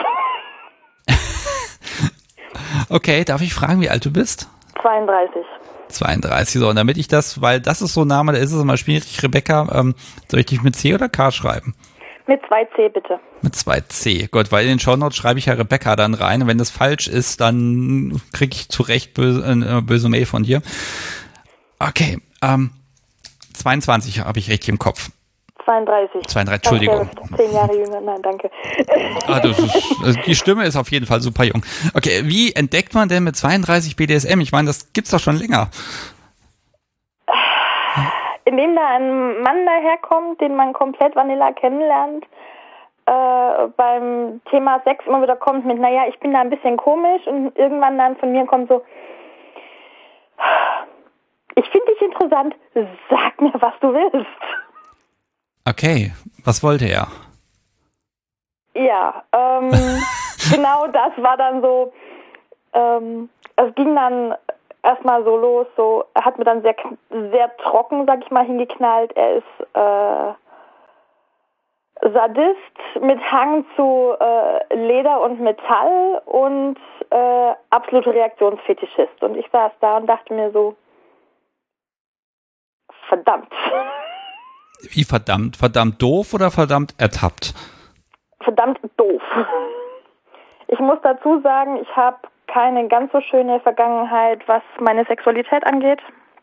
Okay, darf ich fragen, wie alt du bist? zweiunddreißig. zweiunddreißig, so, und damit ich das, weil das ist so ein Name, da ist es immer schwierig, Rebecca, ähm, soll ich dich mit C oder K schreiben? Mit zwei C bitte. Mit zwei C, gut, weil in den Shownotes schreibe ich ja Rebecca dann rein und wenn das falsch ist, dann kriege ich zu Recht böse, äh, böse Mail von dir. Okay, ähm, zweiundzwanzig habe ich richtig im Kopf. zweiunddreißig. zweiunddreißig, Entschuldigung. Danke, zehn Jahre jünger, nein, danke. Ah, das ist, also die Stimme ist auf jeden Fall super jung. Okay, wie entdeckt man denn mit zweiunddreißig B D S M? Ich meine, das gibt's doch schon länger. Indem da ein Mann daherkommt, den man komplett Vanilla kennenlernt, äh, beim Thema Sex immer wieder kommt mit, naja, ich bin da ein bisschen komisch und irgendwann dann von mir kommt so, ich finde dich interessant, sag mir, was du willst. Okay, was wollte er? Ja, ähm, genau das war dann so, ähm, es ging dann erstmal so los, so, er hat mir dann sehr, sehr trocken, sag ich mal, hingeknallt. Er ist äh, Sadist mit Hang zu äh, Leder und Metall und äh, absolute Reaktionsfetischist. Und ich saß da und dachte mir so, verdammt. Wie verdammt? Verdammt doof oder verdammt ertappt? Verdammt doof. Ich muss dazu sagen, ich habe keine ganz so schöne Vergangenheit, was meine Sexualität angeht.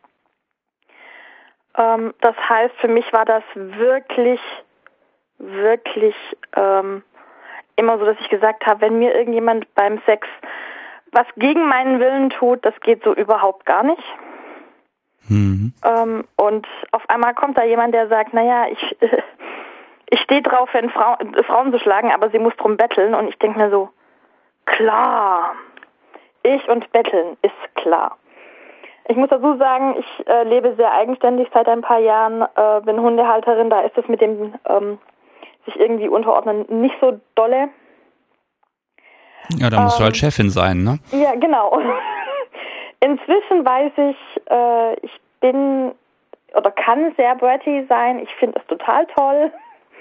Ähm, das heißt, für mich war das wirklich, wirklich ähm, immer so, dass ich gesagt habe, wenn mir irgendjemand beim Sex was gegen meinen Willen tut, das geht so überhaupt gar nicht. Mhm. Ähm, und auf einmal kommt da jemand, der sagt, naja, ich, äh, ich stehe drauf, wenn Frau, äh, Frauen zu schlagen, aber sie muss drum betteln. Und ich denke mir so, klar, ich und betteln ist klar. Ich muss dazu sagen, ich äh, lebe sehr eigenständig seit ein paar Jahren, äh, bin Hundehalterin, da ist es mit dem ähm, sich irgendwie unterordnen nicht so dolle. Ja, da musst ähm, du halt Chefin sein, ne? Ja, genau. Inzwischen weiß ich, äh, ich bin oder kann sehr bratty sein. Ich finde es total toll.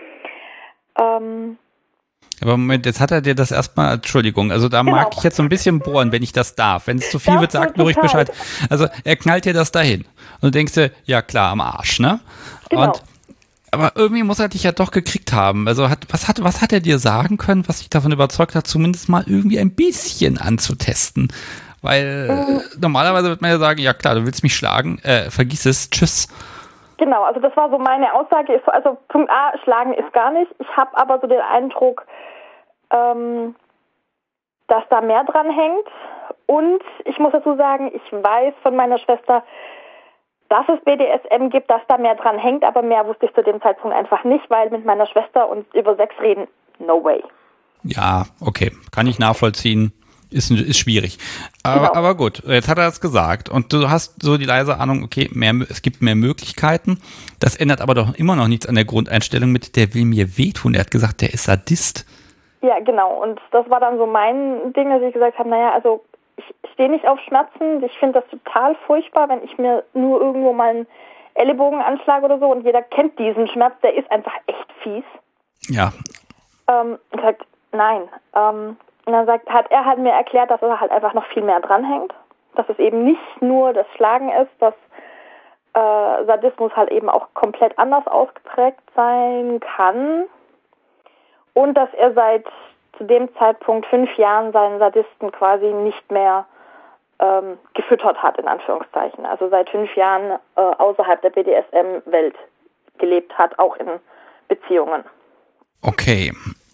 Ähm, Aber Moment, jetzt hat er dir das erstmal, Entschuldigung, also da genau. mag ich jetzt so ein bisschen bohren, wenn ich das darf. Wenn es zu viel das wird, sagt mir ruhig Bescheid. Also er knallt dir das dahin. Und du denkst dir, ja klar, am Arsch, ne? Genau. Und, aber irgendwie muss er dich ja doch gekriegt haben. Also hat, was hat, was hat er dir sagen können, was dich davon überzeugt hat, zumindest mal irgendwie ein bisschen anzutesten? Weil mhm. normalerweise wird man ja sagen, ja klar, du willst mich schlagen, äh, vergiss es, tschüss. Genau, also das war so meine Aussage. Also Punkt A, schlagen ist gar nicht. Ich habe aber so den Eindruck, ähm, dass da mehr dran hängt. Und ich muss dazu sagen, ich weiß von meiner Schwester, dass es B D S M gibt, dass da mehr dran hängt, aber mehr wusste ich zu dem Zeitpunkt einfach nicht, weil mit meiner Schwester und über Sex reden, no way. Ja, okay, kann ich nachvollziehen. Ist, ist schwierig. Aber, genau. aber gut, jetzt hat er das gesagt und du hast so die leise Ahnung, okay, mehr, es gibt mehr Möglichkeiten. Das ändert aber doch immer noch nichts an der Grundeinstellung mit, der will mir wehtun. Er hat gesagt, der ist Sadist. Ja, genau. Und das war dann so mein Ding, dass ich gesagt habe, naja, also ich stehe nicht auf Schmerzen. Ich finde das total furchtbar, wenn ich mir nur irgendwo mal einen Ellenbogen anschlage oder so und jeder kennt diesen Schmerz, der ist einfach echt fies. Ja. Ähm, ich gesagt, nein, ähm, und dann sagt, hat er halt mir erklärt, dass er halt einfach noch viel mehr dranhängt. Dass es eben nicht nur das Schlagen ist, dass äh, Sadismus halt eben auch komplett anders ausgeprägt sein kann. Und dass er seit zu dem Zeitpunkt fünf Jahren seinen Sadisten quasi nicht mehr ähm, gefüttert hat, in Anführungszeichen. Also seit fünf Jahren äh, außerhalb der B D S M-Welt gelebt hat, auch in Beziehungen. Okay.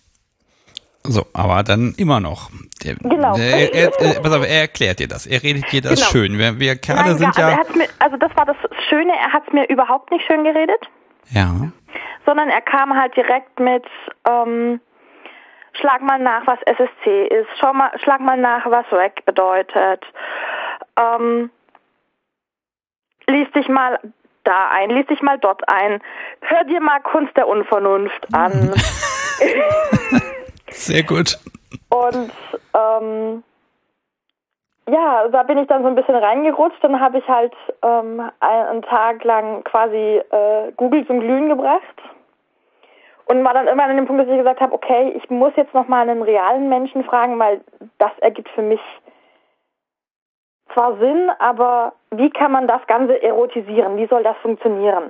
So, aber dann immer noch. Der, genau. Der, er, er, pass auf, er erklärt dir das. Er redet dir das genau. schön. Wir, wir Kerle Nein, sind ja... ja... Also, mir, also das war das Schöne, er hat es mir überhaupt nicht schön geredet. Ja. Sondern er kam halt direkt mit, ähm, schlag mal nach, was S S C ist. Schau mal, schlag mal nach, was R A C bedeutet. Ähm, lies dich mal da ein, lies dich mal dort ein. Hör dir mal Kunst der Unvernunft an. Sehr gut. Und ähm, ja, da bin ich dann so ein bisschen reingerutscht. Dann habe ich halt ähm, einen Tag lang quasi äh, Google zum Glühen gebracht. Und war dann immer an dem Punkt, dass ich gesagt habe, okay, ich muss jetzt nochmal einen realen Menschen fragen, weil das ergibt für mich zwar Sinn, aber wie kann man das Ganze erotisieren? Wie soll das funktionieren?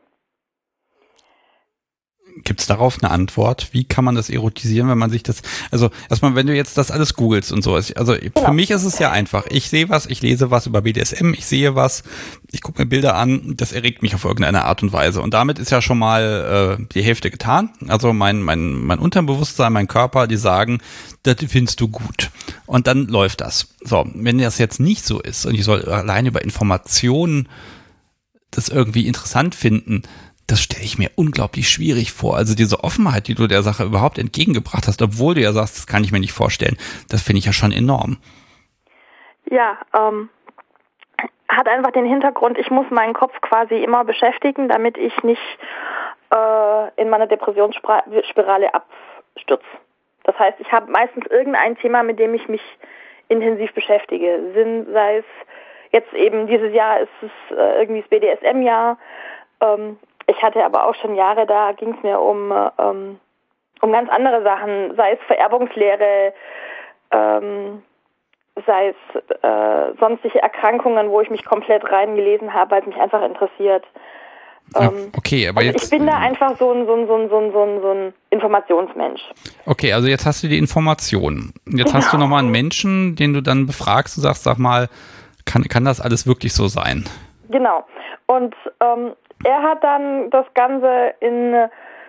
Gibt es darauf eine Antwort? Wie kann man das erotisieren, wenn man sich das, also erstmal, wenn du jetzt das alles googelst und so, also genau. Für mich ist es ja einfach, ich sehe was, ich lese was über B D S M, ich sehe was, ich gucke mir Bilder an, das erregt mich auf irgendeine Art und Weise und damit ist ja schon mal äh, die Hälfte getan, also mein, mein, mein Unterbewusstsein, mein Körper, die sagen, das findest du gut und dann läuft das. So, wenn das jetzt nicht so ist und ich soll allein über Informationen das irgendwie interessant finden, das stelle ich mir unglaublich schwierig vor. Also diese Offenheit, die du der Sache überhaupt entgegengebracht hast, obwohl du ja sagst, das kann ich mir nicht vorstellen, das finde ich ja schon enorm. Ja, ähm, hat einfach den Hintergrund, ich muss meinen Kopf quasi immer beschäftigen, damit ich nicht äh, in meine Depressionsspirale abstürze. Das heißt, ich habe meistens irgendein Thema, mit dem ich mich intensiv beschäftige. Sinn, sei es jetzt eben dieses Jahr ist es äh, irgendwie das B D S M-Jahr. Ähm, ich hatte aber auch schon Jahre, da ging es mir um, ähm, um ganz andere Sachen, sei es Vererbungslehre, ähm, sei es äh, sonstige Erkrankungen, wo ich mich komplett reingelesen habe, weil es mich einfach interessiert. Ähm, okay, aber also jetzt... Ich bin da einfach so ein, so ein, so ein, so ein, so ein, so ein Informationsmensch. Okay, also jetzt hast du die Informationen. Jetzt Genau. hast du nochmal einen Menschen, den du dann befragst und sagst, sag mal, kann, kann das alles wirklich so sein? Genau. Und ähm, er hat dann das Ganze in,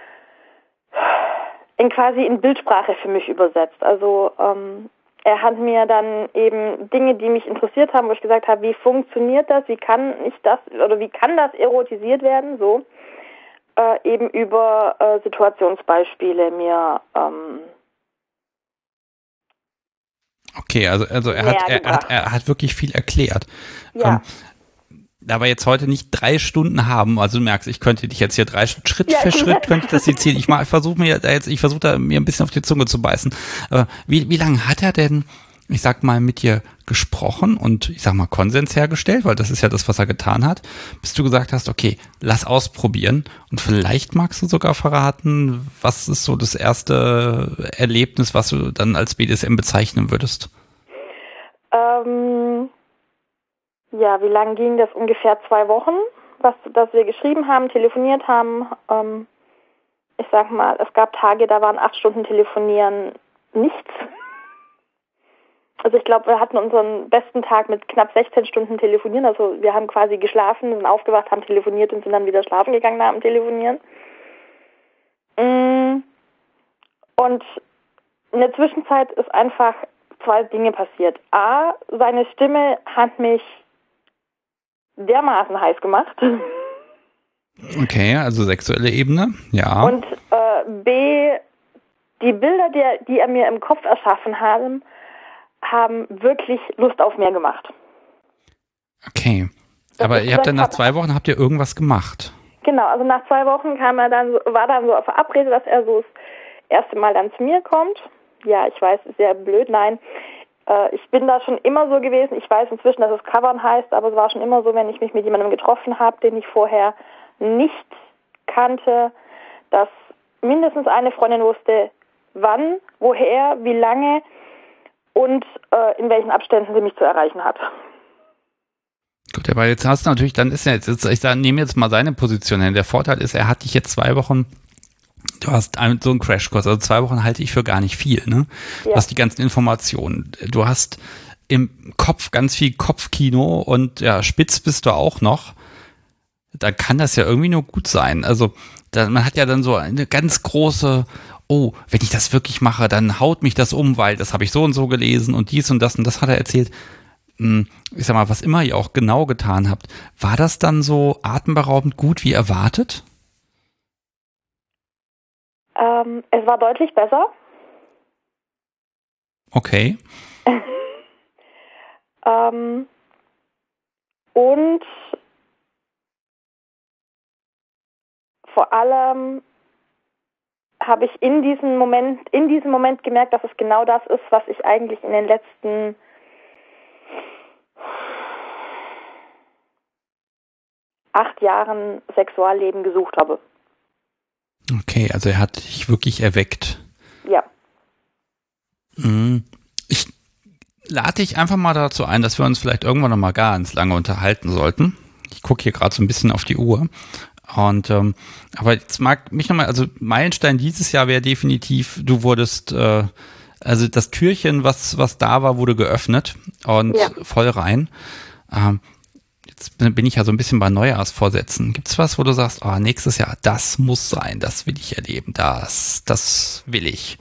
in quasi in Bildsprache für mich übersetzt. Also ähm, er hat mir dann eben Dinge, die mich interessiert haben, wo ich gesagt habe, wie funktioniert das, wie kann ich das oder wie kann das erotisiert werden, so äh, eben über äh, Situationsbeispiele mir ähm, Okay, also, also er, hat, er, hat, er hat wirklich viel erklärt. Ja. Ähm, da wir jetzt heute nicht drei Stunden haben, also du merkst, ich könnte dich jetzt hier drei Schritt Ja, für Schritt könnte ich das sezieren. Ich mal versuche mir da jetzt, ich versuche da mir ein bisschen auf die Zunge zu beißen. Aber wie, wie lange hat er denn, ich sag mal, mit dir gesprochen und ich sag mal Konsens hergestellt, weil das ist ja das, was er getan hat, bis du gesagt hast, okay, lass ausprobieren und vielleicht magst du sogar verraten, was ist so das erste Erlebnis, was du dann als B D S M bezeichnen würdest? Ähm, ja, wie lange ging das? Ungefähr zwei Wochen, was, dass wir geschrieben haben, telefoniert haben. Ähm, ich sag mal, es gab Tage, da waren acht Stunden telefonieren nichts. Also ich glaube, wir hatten unseren besten Tag mit knapp sechzehn Stunden telefonieren. Also wir haben quasi geschlafen, sind aufgewacht, haben telefoniert und sind dann wieder schlafen gegangen nach dem Telefonieren. Und in der Zwischenzeit ist einfach zwei Dinge passiert. A, seine Stimme hat mich dermaßen heiß gemacht. Okay, also sexuelle Ebene, ja. Und äh, B, die Bilder, die, die er mir im Kopf erschaffen haben, haben wirklich Lust auf mehr gemacht. Okay, Das aber ist ihr habt dann nach vielleicht- zwei Wochen, habt ihr irgendwas gemacht? Genau, also nach zwei Wochen kam er dann, so- war dann so verabredet, dass er so das erste Mal dann zu mir kommt. Ja, ich weiß, ist sehr blöd, nein. Äh, ich bin da schon immer so gewesen. Ich weiß inzwischen, dass es Covern heißt, aber es war schon immer so, wenn ich mich mit jemandem getroffen habe, den ich vorher nicht kannte, dass mindestens eine Freundin wusste, wann, woher, wie lange und äh, in welchen Abständen sie mich zu erreichen hat. Gut, aber jetzt hast du natürlich, dann ist ja jetzt, jetzt ich sag, nehme jetzt mal seine Position hin. Der Vorteil ist, er hat dich jetzt zwei Wochen, du hast ein, so einen Crashkurs, also zwei Wochen halte ich für gar nicht viel, ne? Du Ja. hast die ganzen Informationen, du hast im Kopf ganz viel Kopfkino und ja, spitz bist du auch noch. Da kann das ja irgendwie nur gut sein. Also da, man hat ja dann so eine ganz große, oh, wenn ich das wirklich mache, dann haut mich das um, weil das habe ich so und so gelesen und dies und das und das hat er erzählt. Ich sag mal, was immer ihr auch genau getan habt, war das dann so atemberaubend gut wie erwartet? Ähm, es war deutlich besser. Okay. ähm, und vor allem habe ich in diesem Moment, in diesem Moment gemerkt, dass es genau das ist, was ich eigentlich in den letzten acht Jahren Sexualleben gesucht habe. Okay, also er hat dich wirklich erweckt. Ja. Ich lade dich einfach mal dazu ein, dass wir uns vielleicht irgendwann noch mal ganz lange unterhalten sollten. Ich gucke hier gerade so ein bisschen auf die Uhr. Und ähm, aber jetzt mag mich nochmal, also Meilenstein dieses Jahr wäre definitiv, du wurdest, äh, also das Türchen, was was da war, wurde geöffnet und Ja. voll rein. Ähm, jetzt bin bin ich ja so ein bisschen bei Neujahrsvorsätzen. Gibt's was, wo du sagst, oh, nächstes Jahr, das muss sein, das will ich erleben, das, das will ich.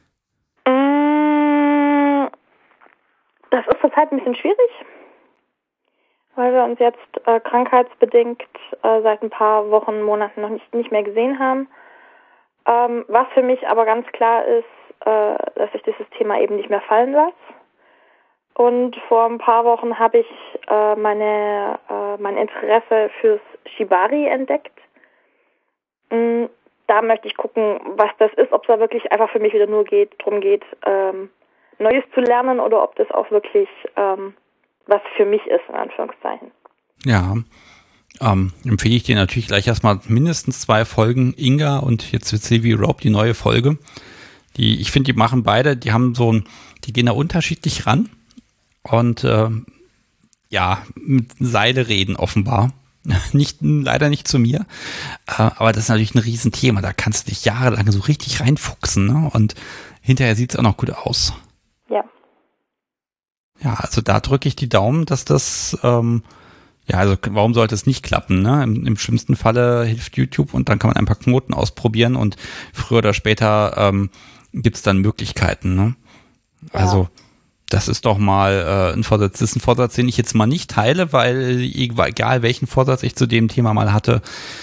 Mm, Das ist zurzeit ein bisschen schwierig, weil wir uns jetzt äh, krankheitsbedingt äh, seit ein paar Wochen, Monaten noch nicht, nicht mehr gesehen haben. Ähm, was für mich aber ganz klar ist, äh, dass ich dieses Thema eben nicht mehr fallen lasse. Und vor ein paar Wochen habe ich äh, meine, äh, mein Interesse fürs Shibari entdeckt. Mm, da möchte ich gucken, was das ist, ob es da wirklich einfach für mich wieder nur geht, darum geht, ähm, Neues zu lernen oder ob das auch wirklich ähm, was für mich ist, in Anführungszeichen. Ja, ähm, empfehle ich dir natürlich gleich erstmal mindestens zwei Folgen, Inga und jetzt wird Sylvie Rope, die neue Folge. Die, ich finde, die machen beide, die haben so ein, die gehen da unterschiedlich ran und äh, ja, mit Seile reden offenbar. Nicht, leider nicht zu mir, äh, aber das ist natürlich ein Riesenthema. Da kannst du dich jahrelang so richtig reinfuchsen, ne? Und hinterher sieht es auch noch gut aus. Ja. Ja, also da drücke ich die Daumen, dass das, ähm, ja, also warum sollte es nicht klappen, ne? Im, im schlimmsten Falle hilft YouTube und dann kann man ein paar Knoten ausprobieren und früher oder später ähm, gibt es dann Möglichkeiten, ne? Ja. Also das ist doch mal äh, ein Vorsatz. Das ist ein Vorsatz, den ich jetzt mal nicht teile, weil egal welchen Vorsatz ich zu dem Thema mal hatte,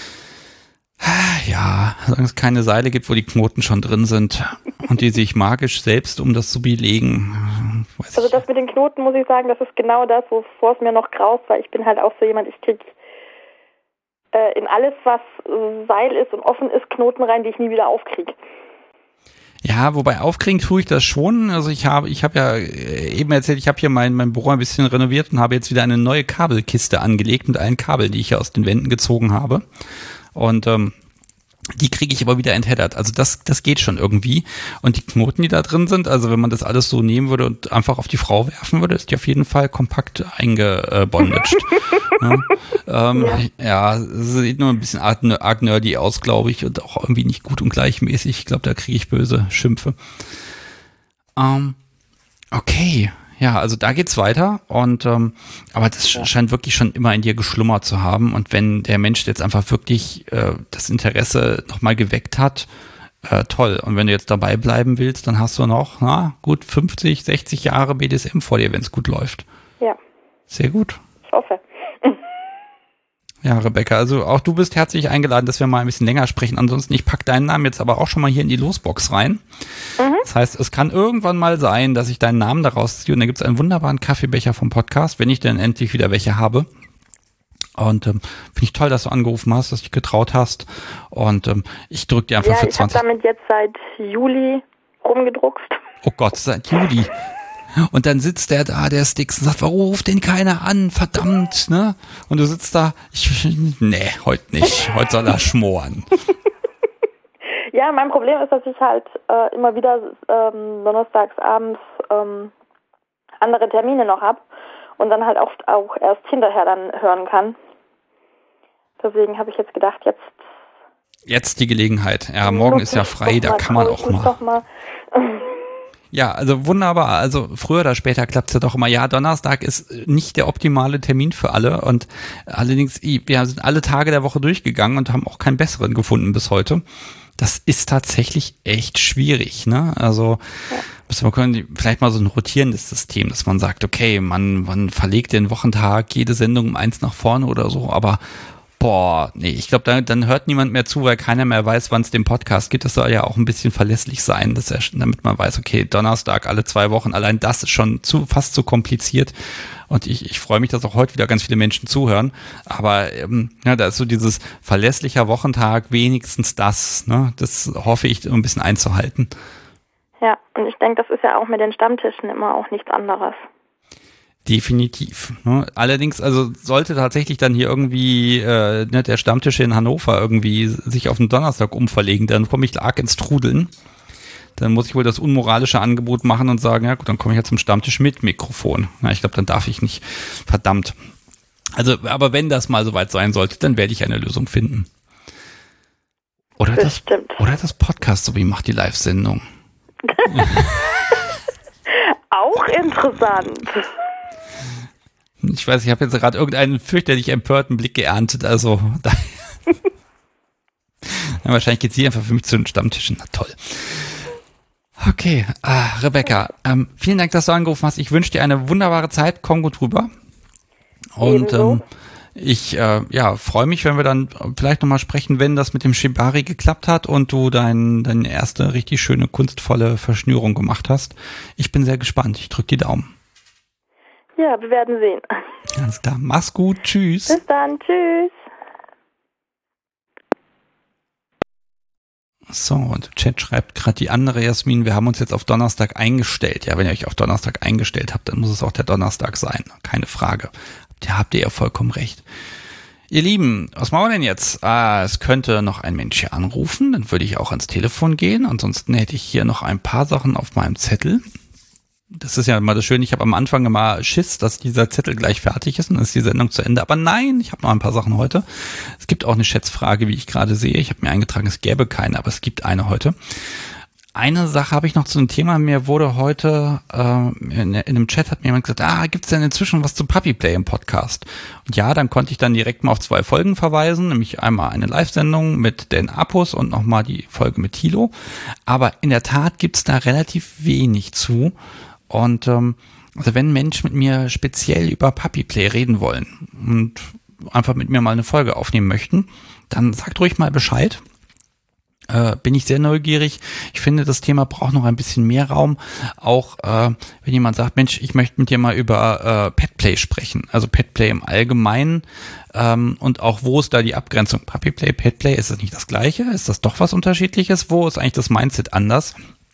ja, solange es keine Seile gibt, wo die Knoten schon drin sind und die sich magisch selbst, um das zu belegen. Weiß Also ich. das mit den Knoten, muss ich sagen, das ist genau das, wovor es mir noch graust, weil ich bin halt auch so jemand, ich krieg äh, in alles, was äh, Seil ist und offen ist, Knoten rein, die ich nie wieder aufkriege. Ja, wobei aufkriegen tue ich das schon. Also ich habe, ich habe ja eben erzählt, ich habe hier mein, mein Büro ein bisschen renoviert und habe jetzt wieder eine neue Kabelkiste angelegt mit allen Kabeln, die ich hier aus den Wänden gezogen habe. Und ähm, die kriege ich aber wieder entheddert. Also das, das geht schon irgendwie. Und die Knoten, die da drin sind, also wenn man das alles so nehmen würde und einfach auf die Frau werfen würde, ist die auf jeden Fall kompakt eingebondaged. Ja, ähm, ja. ja, es sieht nur ein bisschen arg, arg nerdy aus, glaube ich, und auch irgendwie nicht gut und gleichmäßig. Ich glaube, da kriege ich böse Schimpfe. Ähm, okay, ja, also da geht's weiter und ähm, aber das ja. scheint wirklich schon immer in dir geschlummert zu haben und wenn der Mensch jetzt einfach wirklich äh, das Interesse nochmal geweckt hat, äh, toll. Und wenn du jetzt dabei bleiben willst, dann hast du noch, na, gut fünfzig, sechzig Jahre B D S M vor dir, wenn es gut läuft. Ja. Sehr gut. Ich hoffe. Ja, Rebecca, also auch du bist herzlich eingeladen, dass wir mal ein bisschen länger sprechen. Ansonsten, ich pack deinen Namen jetzt aber auch schon mal hier in die Losbox rein. Mhm. Das heißt, es kann irgendwann mal sein, dass ich deinen Namen daraus ziehe und da gibt es einen wunderbaren Kaffeebecher vom Podcast, wenn ich dann endlich wieder welche habe. Und ähm, finde ich toll, dass du angerufen hast, dass du dich getraut hast. Und ähm, ich drücke dir einfach ja, für ich zwanzig... habe damit jetzt seit Juli rumgedruckst. Oh Gott, seit Juli. Und dann sitzt der da, der Sticks, und sagt, warum ruft den keiner an? Verdammt, ne? Und du sitzt da, ich, nee, heute nicht. Heute soll er schmoren. Ja, mein Problem ist, dass ich halt äh, immer wieder ähm, donnerstags abends ähm, andere Termine noch habe und dann halt oft auch erst hinterher dann hören kann. Deswegen habe ich jetzt gedacht, jetzt... Jetzt die Gelegenheit. Ja, morgen ist ja frei, da kann man auch mal... Doch mal Ja, also wunderbar. Also früher oder später klappt es ja doch immer. Ja, Donnerstag ist nicht der optimale Termin für alle und allerdings, wir sind alle Tage der Woche durchgegangen und haben auch keinen besseren gefunden bis heute. Das ist tatsächlich echt schwierig, ne? Also ja. wir können vielleicht mal so ein rotierendes System, dass man sagt, okay, man, man verlegt den Wochentag, jede Sendung um eins nach vorne oder so, aber boah, nee, ich glaube, dann, dann hört niemand mehr zu, weil keiner mehr weiß, wann es den Podcast gibt. Das soll ja auch ein bisschen verlässlich sein, dass er, damit man weiß, okay, Donnerstag alle zwei Wochen, allein das ist schon zu, fast zu kompliziert. Und ich, ich freue mich, dass auch heute wieder ganz viele Menschen zuhören. Aber ähm, ja, da ist so dieses verlässlicher Wochentag, wenigstens das, ne? Das hoffe ich, ein bisschen einzuhalten. Ja, und ich denke, das ist ja auch mit den Stammtischen immer auch nichts anderes. Definitiv. Ne? Allerdings, also sollte tatsächlich dann hier irgendwie äh, ne, der Stammtisch in Hannover irgendwie sich auf den Donnerstag umverlegen, dann komme ich arg ins Trudeln. Dann muss ich wohl das unmoralische Angebot machen und sagen, ja gut, dann komme ich ja zum Stammtisch mit Mikrofon. Na, ich glaube, dann darf ich nicht. Verdammt. Also, aber wenn das mal soweit sein sollte, dann werde ich eine Lösung finden. Oder das, das oder das Podcast, so wie macht die Live-Sendung. Auch interessant. Ich weiß, ich habe jetzt gerade irgendeinen fürchterlich empörten Blick geerntet, also da ja, wahrscheinlich geht sie einfach für mich zu den Stammtischen. Na toll. Okay, ah, Rebecca, ähm, vielen Dank, dass du angerufen hast. Ich wünsche dir eine wunderbare Zeit. Komm gut rüber. Und ähm, ich äh, ja, freue mich, wenn wir dann vielleicht nochmal sprechen, wenn das mit dem Shibari geklappt hat und du dein, deine erste richtig schöne, kunstvolle Verschnürung gemacht hast. Ich bin sehr gespannt. Ich drücke die Daumen. Ja, wir werden sehen. Alles klar. Mach's gut. Tschüss. Bis dann. Tschüss. So, und Chat schreibt gerade die andere Jasmin, wir haben uns jetzt auf Donnerstag eingestellt. Ja, wenn ihr euch auf Donnerstag eingestellt habt, dann muss es auch der Donnerstag sein. Keine Frage. Da habt ihr ja vollkommen recht. Ihr Lieben, was machen wir denn jetzt? Ah, es könnte noch ein Mensch hier anrufen, dann würde ich auch ans Telefon gehen. Ansonsten hätte ich hier noch ein paar Sachen auf meinem Zettel. Das ist ja immer das Schöne, ich habe am Anfang immer Schiss, dass dieser Zettel gleich fertig ist und dann ist die Sendung zu Ende. Aber nein, ich habe noch ein paar Sachen heute. Es gibt auch eine Schätzfrage, wie ich gerade sehe. Ich habe mir eingetragen, es gäbe keine, aber es gibt eine heute. Eine Sache habe ich noch zu einem Thema. Mir wurde heute äh, in, in einem Chat hat mir jemand gesagt, ah, gibt's denn inzwischen was zu Puppy Play im Podcast? Und ja, dann konnte ich dann direkt mal auf zwei Folgen verweisen, nämlich einmal eine Live-Sendung mit den Apos und nochmal die Folge mit Thilo. Aber in der Tat gibt's da relativ wenig zu. Und ähm, also wenn Menschen mit mir speziell über Puppy Play reden wollen und einfach mit mir mal eine Folge aufnehmen möchten, dann sagt ruhig mal Bescheid. Äh, bin ich sehr neugierig. Ich finde, das Thema braucht noch ein bisschen mehr Raum. Auch äh, wenn jemand sagt, Mensch, ich möchte mit dir mal über äh, Pet Play sprechen. Also Pet Play im Allgemeinen ähm, und auch wo ist da die Abgrenzung? Puppy Play, Pet Play, ist das nicht das Gleiche? Ist das doch was Unterschiedliches? Wo ist eigentlich das Mindset anders?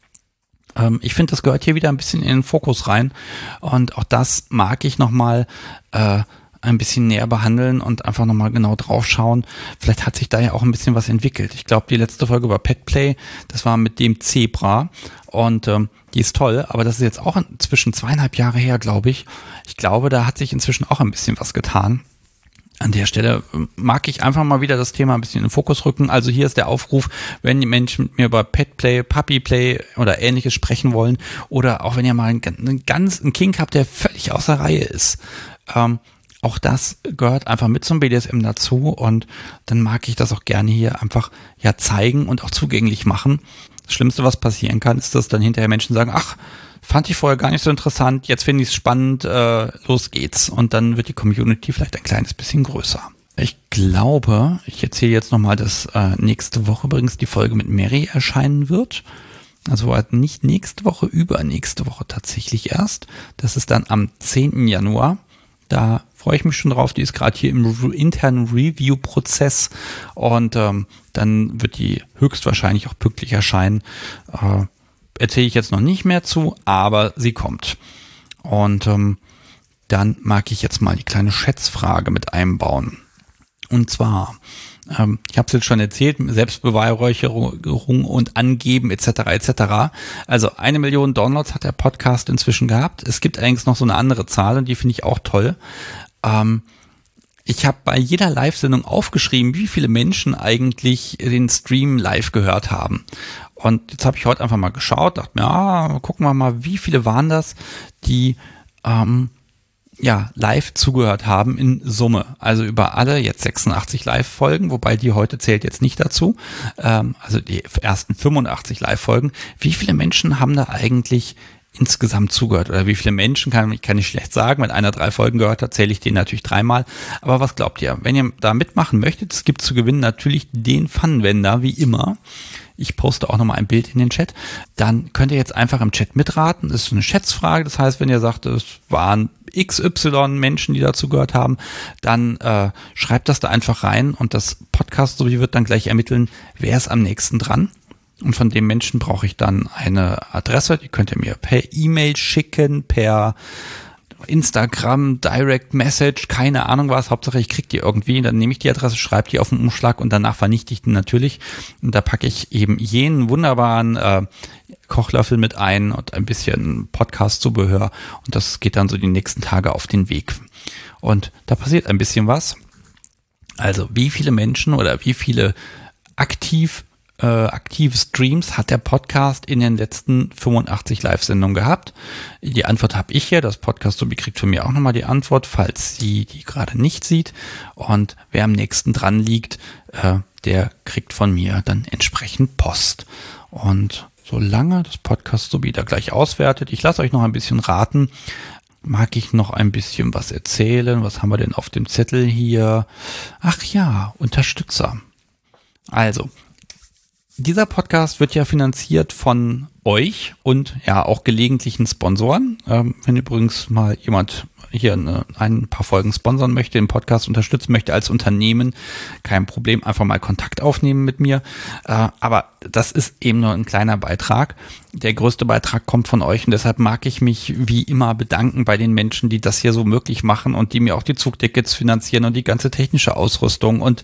Ich finde, das gehört hier wieder ein bisschen in den Fokus rein und auch das mag ich nochmal äh, ein bisschen näher behandeln und einfach nochmal genau drauf schauen. Vielleicht hat sich da ja auch ein bisschen was entwickelt. Ich glaube, die letzte Folge über Pet Play, das war mit dem Zebra und ähm, die ist toll, aber das ist jetzt auch inzwischen zweieinhalb Jahre her, glaube ich. Ich glaube, da hat sich inzwischen auch ein bisschen was getan. An der Stelle mag ich einfach mal wieder das Thema ein bisschen in den Fokus rücken. Also hier ist der Aufruf, wenn die Menschen mit mir über Pet Play, Puppy Play oder Ähnliches sprechen wollen oder auch wenn ihr mal einen, einen ganz einen Kink habt, der völlig außer Reihe ist. Ähm, auch das gehört einfach mit zum B D S M dazu und dann mag ich das auch gerne hier einfach ja zeigen und auch zugänglich machen. Das Schlimmste, was passieren kann, ist, dass dann hinterher Menschen sagen, ach, fand ich vorher gar nicht so interessant, jetzt finde ich es spannend, äh, los geht's. Und dann wird die Community vielleicht ein kleines bisschen größer. Ich glaube, ich erzähle jetzt nochmal, dass äh, nächste Woche übrigens die Folge mit Mary erscheinen wird. Also nicht nächste Woche, übernächste Woche tatsächlich erst. Das ist dann am zehnten Januar. Da freue ich mich schon drauf. Die ist gerade hier im re- internen Review-Prozess und ähm, dann wird die höchstwahrscheinlich auch pünktlich erscheinen. Äh, erzähle ich jetzt noch nicht mehr zu, aber sie kommt. Und ähm, dann mag ich jetzt mal die kleine Schätzfrage mit einbauen. Und zwar, ähm, ich habe es jetzt schon erzählt, Selbstbeweihräucherung und Angeben et cetera et cetera. Also eine Million Downloads hat der Podcast inzwischen gehabt. Es gibt allerdings noch so eine andere Zahl und die finde ich auch toll. Ähm, Ich habe bei jeder Live-Sendung aufgeschrieben, wie viele Menschen eigentlich den Stream live gehört haben. Und jetzt habe ich heute einfach mal geschaut, dachte mir, ja, gucken wir mal, wie viele waren das, die ähm, ja live zugehört haben in Summe. Also über alle jetzt sechsundachtzig Live-Folgen, wobei die heute zählt jetzt nicht dazu. Ähm, also die ersten fünfundachtzig Live-Folgen. Wie viele Menschen haben da eigentlich insgesamt zugehört oder wie viele Menschen, kann ich kann nicht schlecht sagen, wenn einer drei Folgen gehört hat, zähle ich den natürlich dreimal, aber was glaubt ihr, wenn ihr da mitmachen möchtet, es gibt zu gewinnen natürlich den Pfannenwender, wie immer, ich poste auch nochmal ein Bild in den Chat, dann könnt ihr jetzt einfach im Chat mitraten, das ist eine Schätzfrage, das heißt, wenn ihr sagt, es waren X Y Menschen, die dazu gehört haben, dann äh, schreibt das da einfach rein und das Podcast so wird dann gleich ermitteln, wer ist am nächsten dran. Und von dem Menschen brauche ich dann eine Adresse, die könnt ihr mir per E-Mail schicken, per Instagram, Direct Message, keine Ahnung was, Hauptsache ich kriege die irgendwie, dann nehme ich die Adresse, schreibe die auf den Umschlag und danach vernichte ich die natürlich. Und da packe ich eben jenen wunderbaren äh, Kochlöffel mit ein und ein bisschen Podcast-Zubehör und das geht dann so die nächsten Tage auf den Weg. Und da passiert ein bisschen was. Also wie viele Menschen oder wie viele aktiv Äh, aktive Streams hat der Podcast in den letzten fünfundachtzig Live-Sendungen gehabt? Die Antwort habe ich hier. Das Podcast-Subi kriegt von mir auch nochmal die Antwort, falls sie die gerade nicht sieht. Und wer am nächsten dran liegt, äh, der kriegt von mir dann entsprechend Post. Und solange das Podcast-Subi da gleich auswertet, ich lasse euch noch ein bisschen raten, mag ich noch ein bisschen was erzählen. Was haben wir denn auf dem Zettel hier? Ach ja, Unterstützer. Also, dieser Podcast wird ja finanziert von euch und ja auch gelegentlichen Sponsoren. Ähm, wenn übrigens mal jemand hier eine, ein paar Folgen sponsern möchte, den Podcast unterstützen möchte als Unternehmen, kein Problem, einfach mal Kontakt aufnehmen mit mir. Äh, aber das ist eben nur ein kleiner Beitrag. Der größte Beitrag kommt von euch und deshalb mag ich mich wie immer bedanken bei den Menschen, die das hier so möglich machen und die mir auch die Zugtickets finanzieren und die ganze technische Ausrüstung und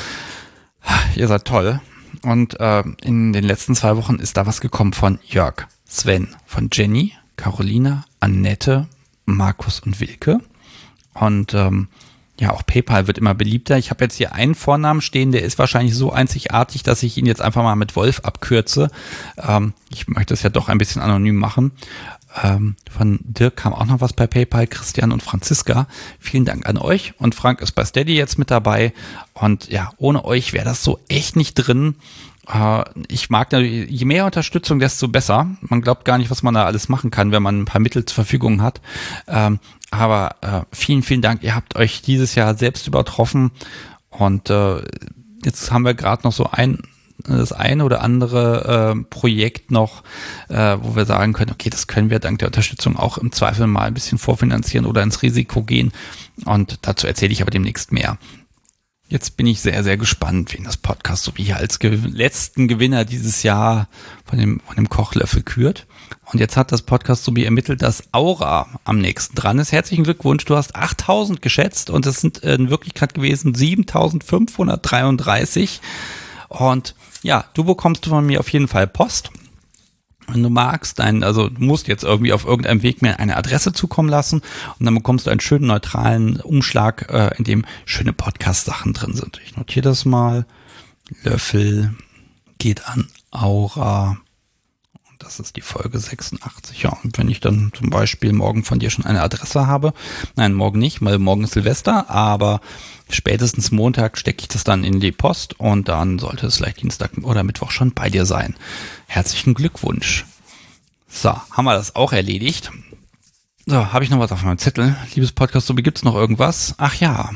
ihr seid toll. Und äh, in den letzten zwei Wochen ist da was gekommen von Jörg, Sven, von Jenny, Carolina, Annette, Markus und Wilke. Und ähm, ja, auch PayPal wird immer beliebter. Ich habe jetzt hier einen Vornamen stehen, der ist wahrscheinlich so einzigartig, dass ich ihn jetzt einfach mal mit Wolf abkürze. Ähm, ich möchte es ja doch ein bisschen anonym machen. Ähm, von Dirk kam auch noch was bei PayPal, Christian und Franziska. Vielen Dank an euch. Und Frank ist bei Steady jetzt mit dabei. Und ja, ohne euch wäre das so echt nicht drin. Äh, ich mag natürlich, je mehr Unterstützung, desto besser. Man glaubt gar nicht, was man da alles machen kann, wenn man ein paar Mittel zur Verfügung hat. Ähm, aber äh, vielen, vielen Dank. Ihr habt euch dieses Jahr selbst übertroffen. Und äh, jetzt haben wir gerade noch so ein das eine oder andere äh, Projekt noch, äh, wo wir sagen können, okay, das können wir dank der Unterstützung auch im Zweifel mal ein bisschen vorfinanzieren oder ins Risiko gehen. Und dazu erzähle ich aber demnächst mehr. Jetzt bin ich sehr, sehr gespannt, wen das Podcast so wie hier als ge- letzten Gewinner dieses Jahr von dem, von dem Kochlöffel kürt. Und jetzt hat das Podcast so wie ermittelt, dass Aura am nächsten dran ist. Herzlichen Glückwunsch, du hast achttausend geschätzt und es sind in Wirklichkeit gewesen siebentausendfünfhundertdreiunddreißig. Und ja, du bekommst von mir auf jeden Fall Post. Wenn du magst, dein, also du musst jetzt irgendwie auf irgendeinem Weg mir eine Adresse zukommen lassen und dann bekommst du einen schönen neutralen Umschlag, äh, in dem schöne Podcast-Sachen drin sind. Ich notiere das mal. Löffel geht an Aura. Und das ist die Folge sechsundachtzig. Ja, und wenn ich dann zum Beispiel morgen von dir schon eine Adresse habe, nein, morgen nicht, weil morgen ist Silvester, aber spätestens Montag stecke ich das dann in die Post und dann sollte es vielleicht Dienstag oder Mittwoch schon bei dir sein. Herzlichen Glückwunsch. So, haben wir das auch erledigt. So, habe ich noch was auf meinem Zettel? Liebes Podcast, so gibt es noch irgendwas? Ach ja.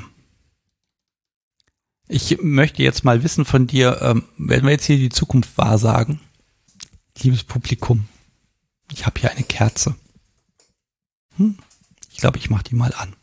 Ich möchte jetzt mal wissen von dir, ähm, werden wir jetzt hier die Zukunft wahrsagen? Liebes Publikum, ich habe hier eine Kerze. Hm? Ich glaube, ich mache die mal an.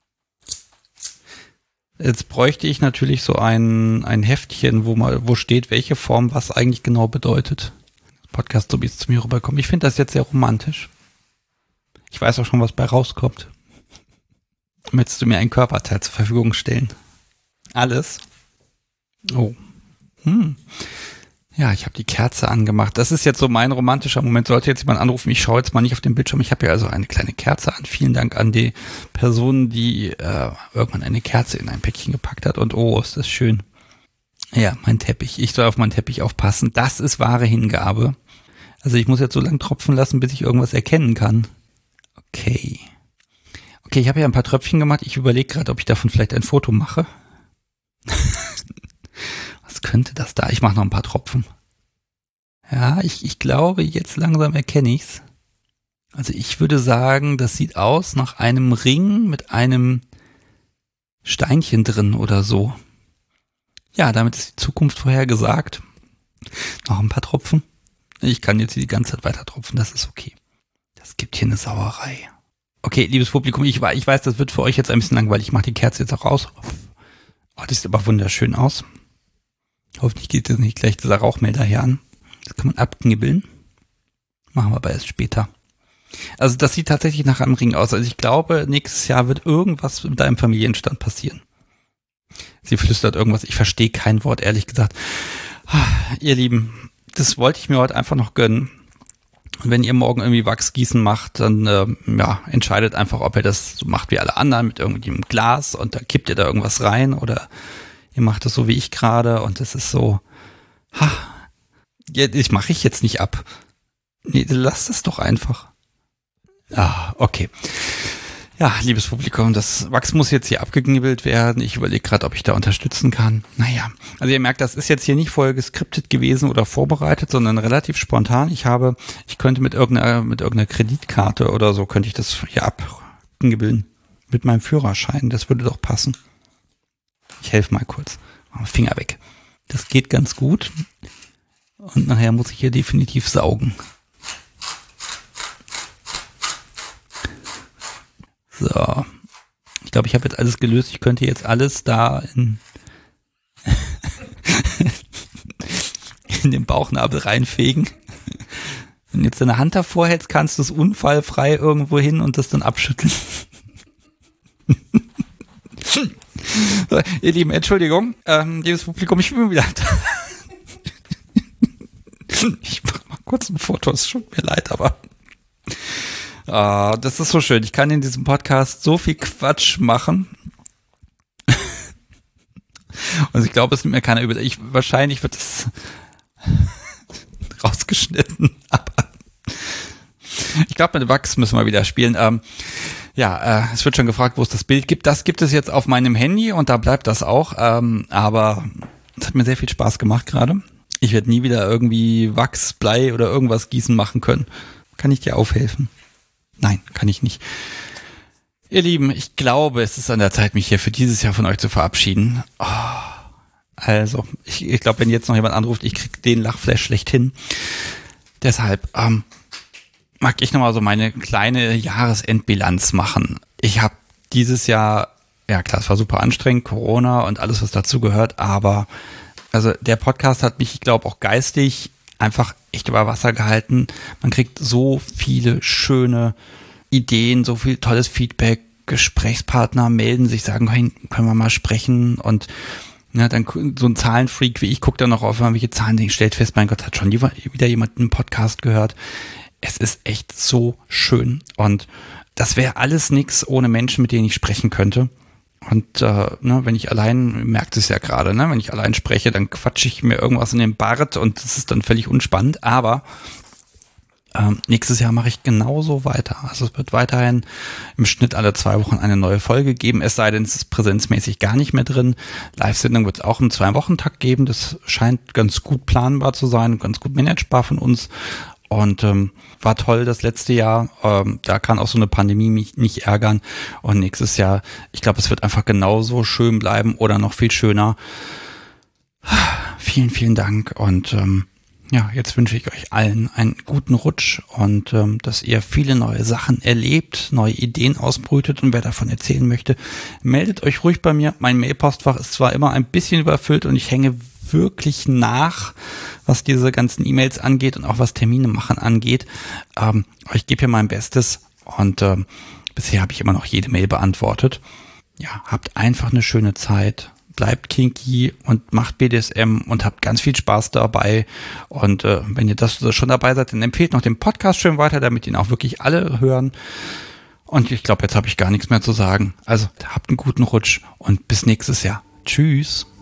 Jetzt bräuchte ich natürlich so ein, ein Heftchen, wo mal, wo steht, welche Form was eigentlich genau bedeutet. Podcast, so wie es zu mir rüberkommt. Ich finde das jetzt sehr romantisch. Ich weiß auch schon, was bei rauskommt. Möchtest du mir ein Körperteil zur Verfügung stellen? Alles? Oh. Hm. Ja, ich habe die Kerze angemacht. Das ist jetzt so mein romantischer Moment. Sollte jetzt jemand anrufen, ich schaue jetzt mal nicht auf den Bildschirm. Ich habe hier also eine kleine Kerze an. Vielen Dank an die Person, die äh, irgendwann eine Kerze in ein Päckchen gepackt hat. Und oh, ist das schön. Ja, mein Teppich. Ich soll auf meinen Teppich aufpassen. Das ist wahre Hingabe. Also ich muss jetzt so lange tropfen lassen, bis ich irgendwas erkennen kann. Okay. Okay, ich habe ja ein paar Tröpfchen gemacht. Ich überlege gerade, ob ich davon vielleicht ein Foto mache. Was könnte das da? Ich mache noch ein paar Tropfen. Ja, ich, ich glaube, jetzt langsam erkenne ich's. Also ich würde sagen, das sieht aus nach einem Ring mit einem Steinchen drin oder so. Ja, damit ist die Zukunft vorhergesagt. Noch ein paar Tropfen. Ich kann jetzt die ganze Zeit weiter tropfen, das ist okay. Das gibt hier eine Sauerei. Okay, liebes Publikum, ich, ich weiß, das wird für euch jetzt ein bisschen langweilig. Ich mache die Kerze jetzt auch raus. Oh, das sieht aber wunderschön aus. Hoffentlich geht jetzt nicht gleich dieser Rauchmelder hier an. Das kann man abknibbeln. Machen wir aber erst später. Also das sieht tatsächlich nach einem Ring aus. Also ich glaube, nächstes Jahr wird irgendwas mit deinem Familienstand passieren. Sie flüstert irgendwas. Ich verstehe kein Wort, ehrlich gesagt. Ihr Lieben, das wollte ich mir heute einfach noch gönnen. Und wenn ihr morgen irgendwie Wachsgießen macht, dann äh, ja, entscheidet einfach, ob ihr das so macht wie alle anderen mit irgendwie einem Glas und da kippt ihr da irgendwas rein oder ihr macht das so wie ich gerade und es ist so, ha, ja, das mache ich jetzt nicht ab. Nee, lasst es doch einfach. Ah, okay. Ja, liebes Publikum, das Wachs muss jetzt hier abgeknibbelt werden. Ich überlege gerade, ob ich da unterstützen kann. Naja, also ihr merkt, das ist jetzt hier nicht vorher geskriptet gewesen oder vorbereitet, sondern relativ spontan. Ich habe, ich könnte mit irgendeiner, mit irgendeiner Kreditkarte oder so, könnte ich das hier abknibbeln. Mit meinem Führerschein, das würde doch passen. Ich helfe mal kurz. Finger weg. Das geht ganz gut. Und nachher muss ich hier definitiv saugen. So. Ich glaube, ich habe jetzt alles gelöst. Ich könnte jetzt alles da in, in den Bauchnabel reinfegen. Wenn du jetzt deine Hand davor hältst, kannst du es unfallfrei irgendwo hin und das dann abschütteln. So, ihr Lieben, Entschuldigung, ähm, liebes Publikum, ich bin wieder da. Ich mache mal kurz ein Foto, es tut mir leid, aber uh, das ist so schön. Ich kann in diesem Podcast so viel Quatsch machen. Und ich glaube, es nimmt mir keiner über. Ich, wahrscheinlich wird es rausgeschnitten, aber ich glaube, mit Wachs müssen wir wieder spielen. Ähm, ja, äh, es wird schon gefragt, wo es das Bild gibt. Das gibt es jetzt auf meinem Handy und da bleibt das auch. Ähm, aber es hat mir sehr viel Spaß gemacht gerade. Ich werde nie wieder irgendwie Wachs, Blei oder irgendwas gießen machen können. Kann ich dir aufhelfen? Nein, kann ich nicht. Ihr Lieben, ich glaube, es ist an der Zeit, mich hier für dieses Jahr von euch zu verabschieden. Oh, also, ich, ich glaube, wenn jetzt noch jemand anruft, ich krieg den Lachflash schlechthin. Deshalb ähm, mag ich nochmal so meine kleine Jahresendbilanz machen. Ich habe dieses Jahr, ja klar, es war super anstrengend, Corona und alles, was dazu gehört, aber also der Podcast hat mich, ich glaube, auch geistig einfach echt über Wasser gehalten. Man kriegt so viele schöne Ideen, so viel tolles Feedback. Gesprächspartner melden sich, sagen, hey, können wir mal sprechen? Und ja, dann so ein Zahlenfreak wie ich guckt dann noch auf irgendwelche Zahlen, den stellt fest, mein Gott, hat schon wieder jemand einen Podcast gehört. Es ist echt so schön. Und das wäre alles nix ohne Menschen, mit denen ich sprechen könnte. Und äh, ne, wenn ich allein, merkt es ja gerade, ne, wenn ich allein spreche, dann quatsche ich mir irgendwas in den Bart und das ist dann völlig unspannend. Aber ähm, nächstes Jahr mache ich genauso weiter. Also es wird weiterhin im Schnitt alle zwei Wochen eine neue Folge geben, es sei denn, es ist präsenzmäßig gar nicht mehr drin. Live-Sendung wird es auch im Zwei-Wochen-Takt geben. Das scheint ganz gut planbar zu sein, ganz gut managebar von uns. Und ähm, war toll das letzte Jahr. Ähm, da kann auch so eine Pandemie mich nicht ärgern. Und nächstes Jahr, ich glaube, es wird einfach genauso schön bleiben oder noch viel schöner. Vielen, vielen Dank. Und ähm, ja, jetzt wünsche ich euch allen einen guten Rutsch und ähm, dass ihr viele neue Sachen erlebt, neue Ideen ausbrütet. Und wer davon erzählen möchte, meldet euch ruhig bei mir. Mein Mailpostfach ist zwar immer ein bisschen überfüllt und ich hänge wirklich nach, was diese ganzen E-Mails angeht und auch was Termine machen angeht. Ähm, aber ich gebe hier mein Bestes und ähm, bisher habe ich immer noch jede Mail beantwortet. Ja, habt einfach eine schöne Zeit, bleibt kinky und macht B D S M und habt ganz viel Spaß dabei. Und äh, wenn ihr das schon dabei seid, dann empfehlt noch den Podcast schön weiter, damit ihn auch wirklich alle hören. Und ich glaube, jetzt habe ich gar nichts mehr zu sagen. Also habt einen guten Rutsch und bis nächstes Jahr. Tschüss.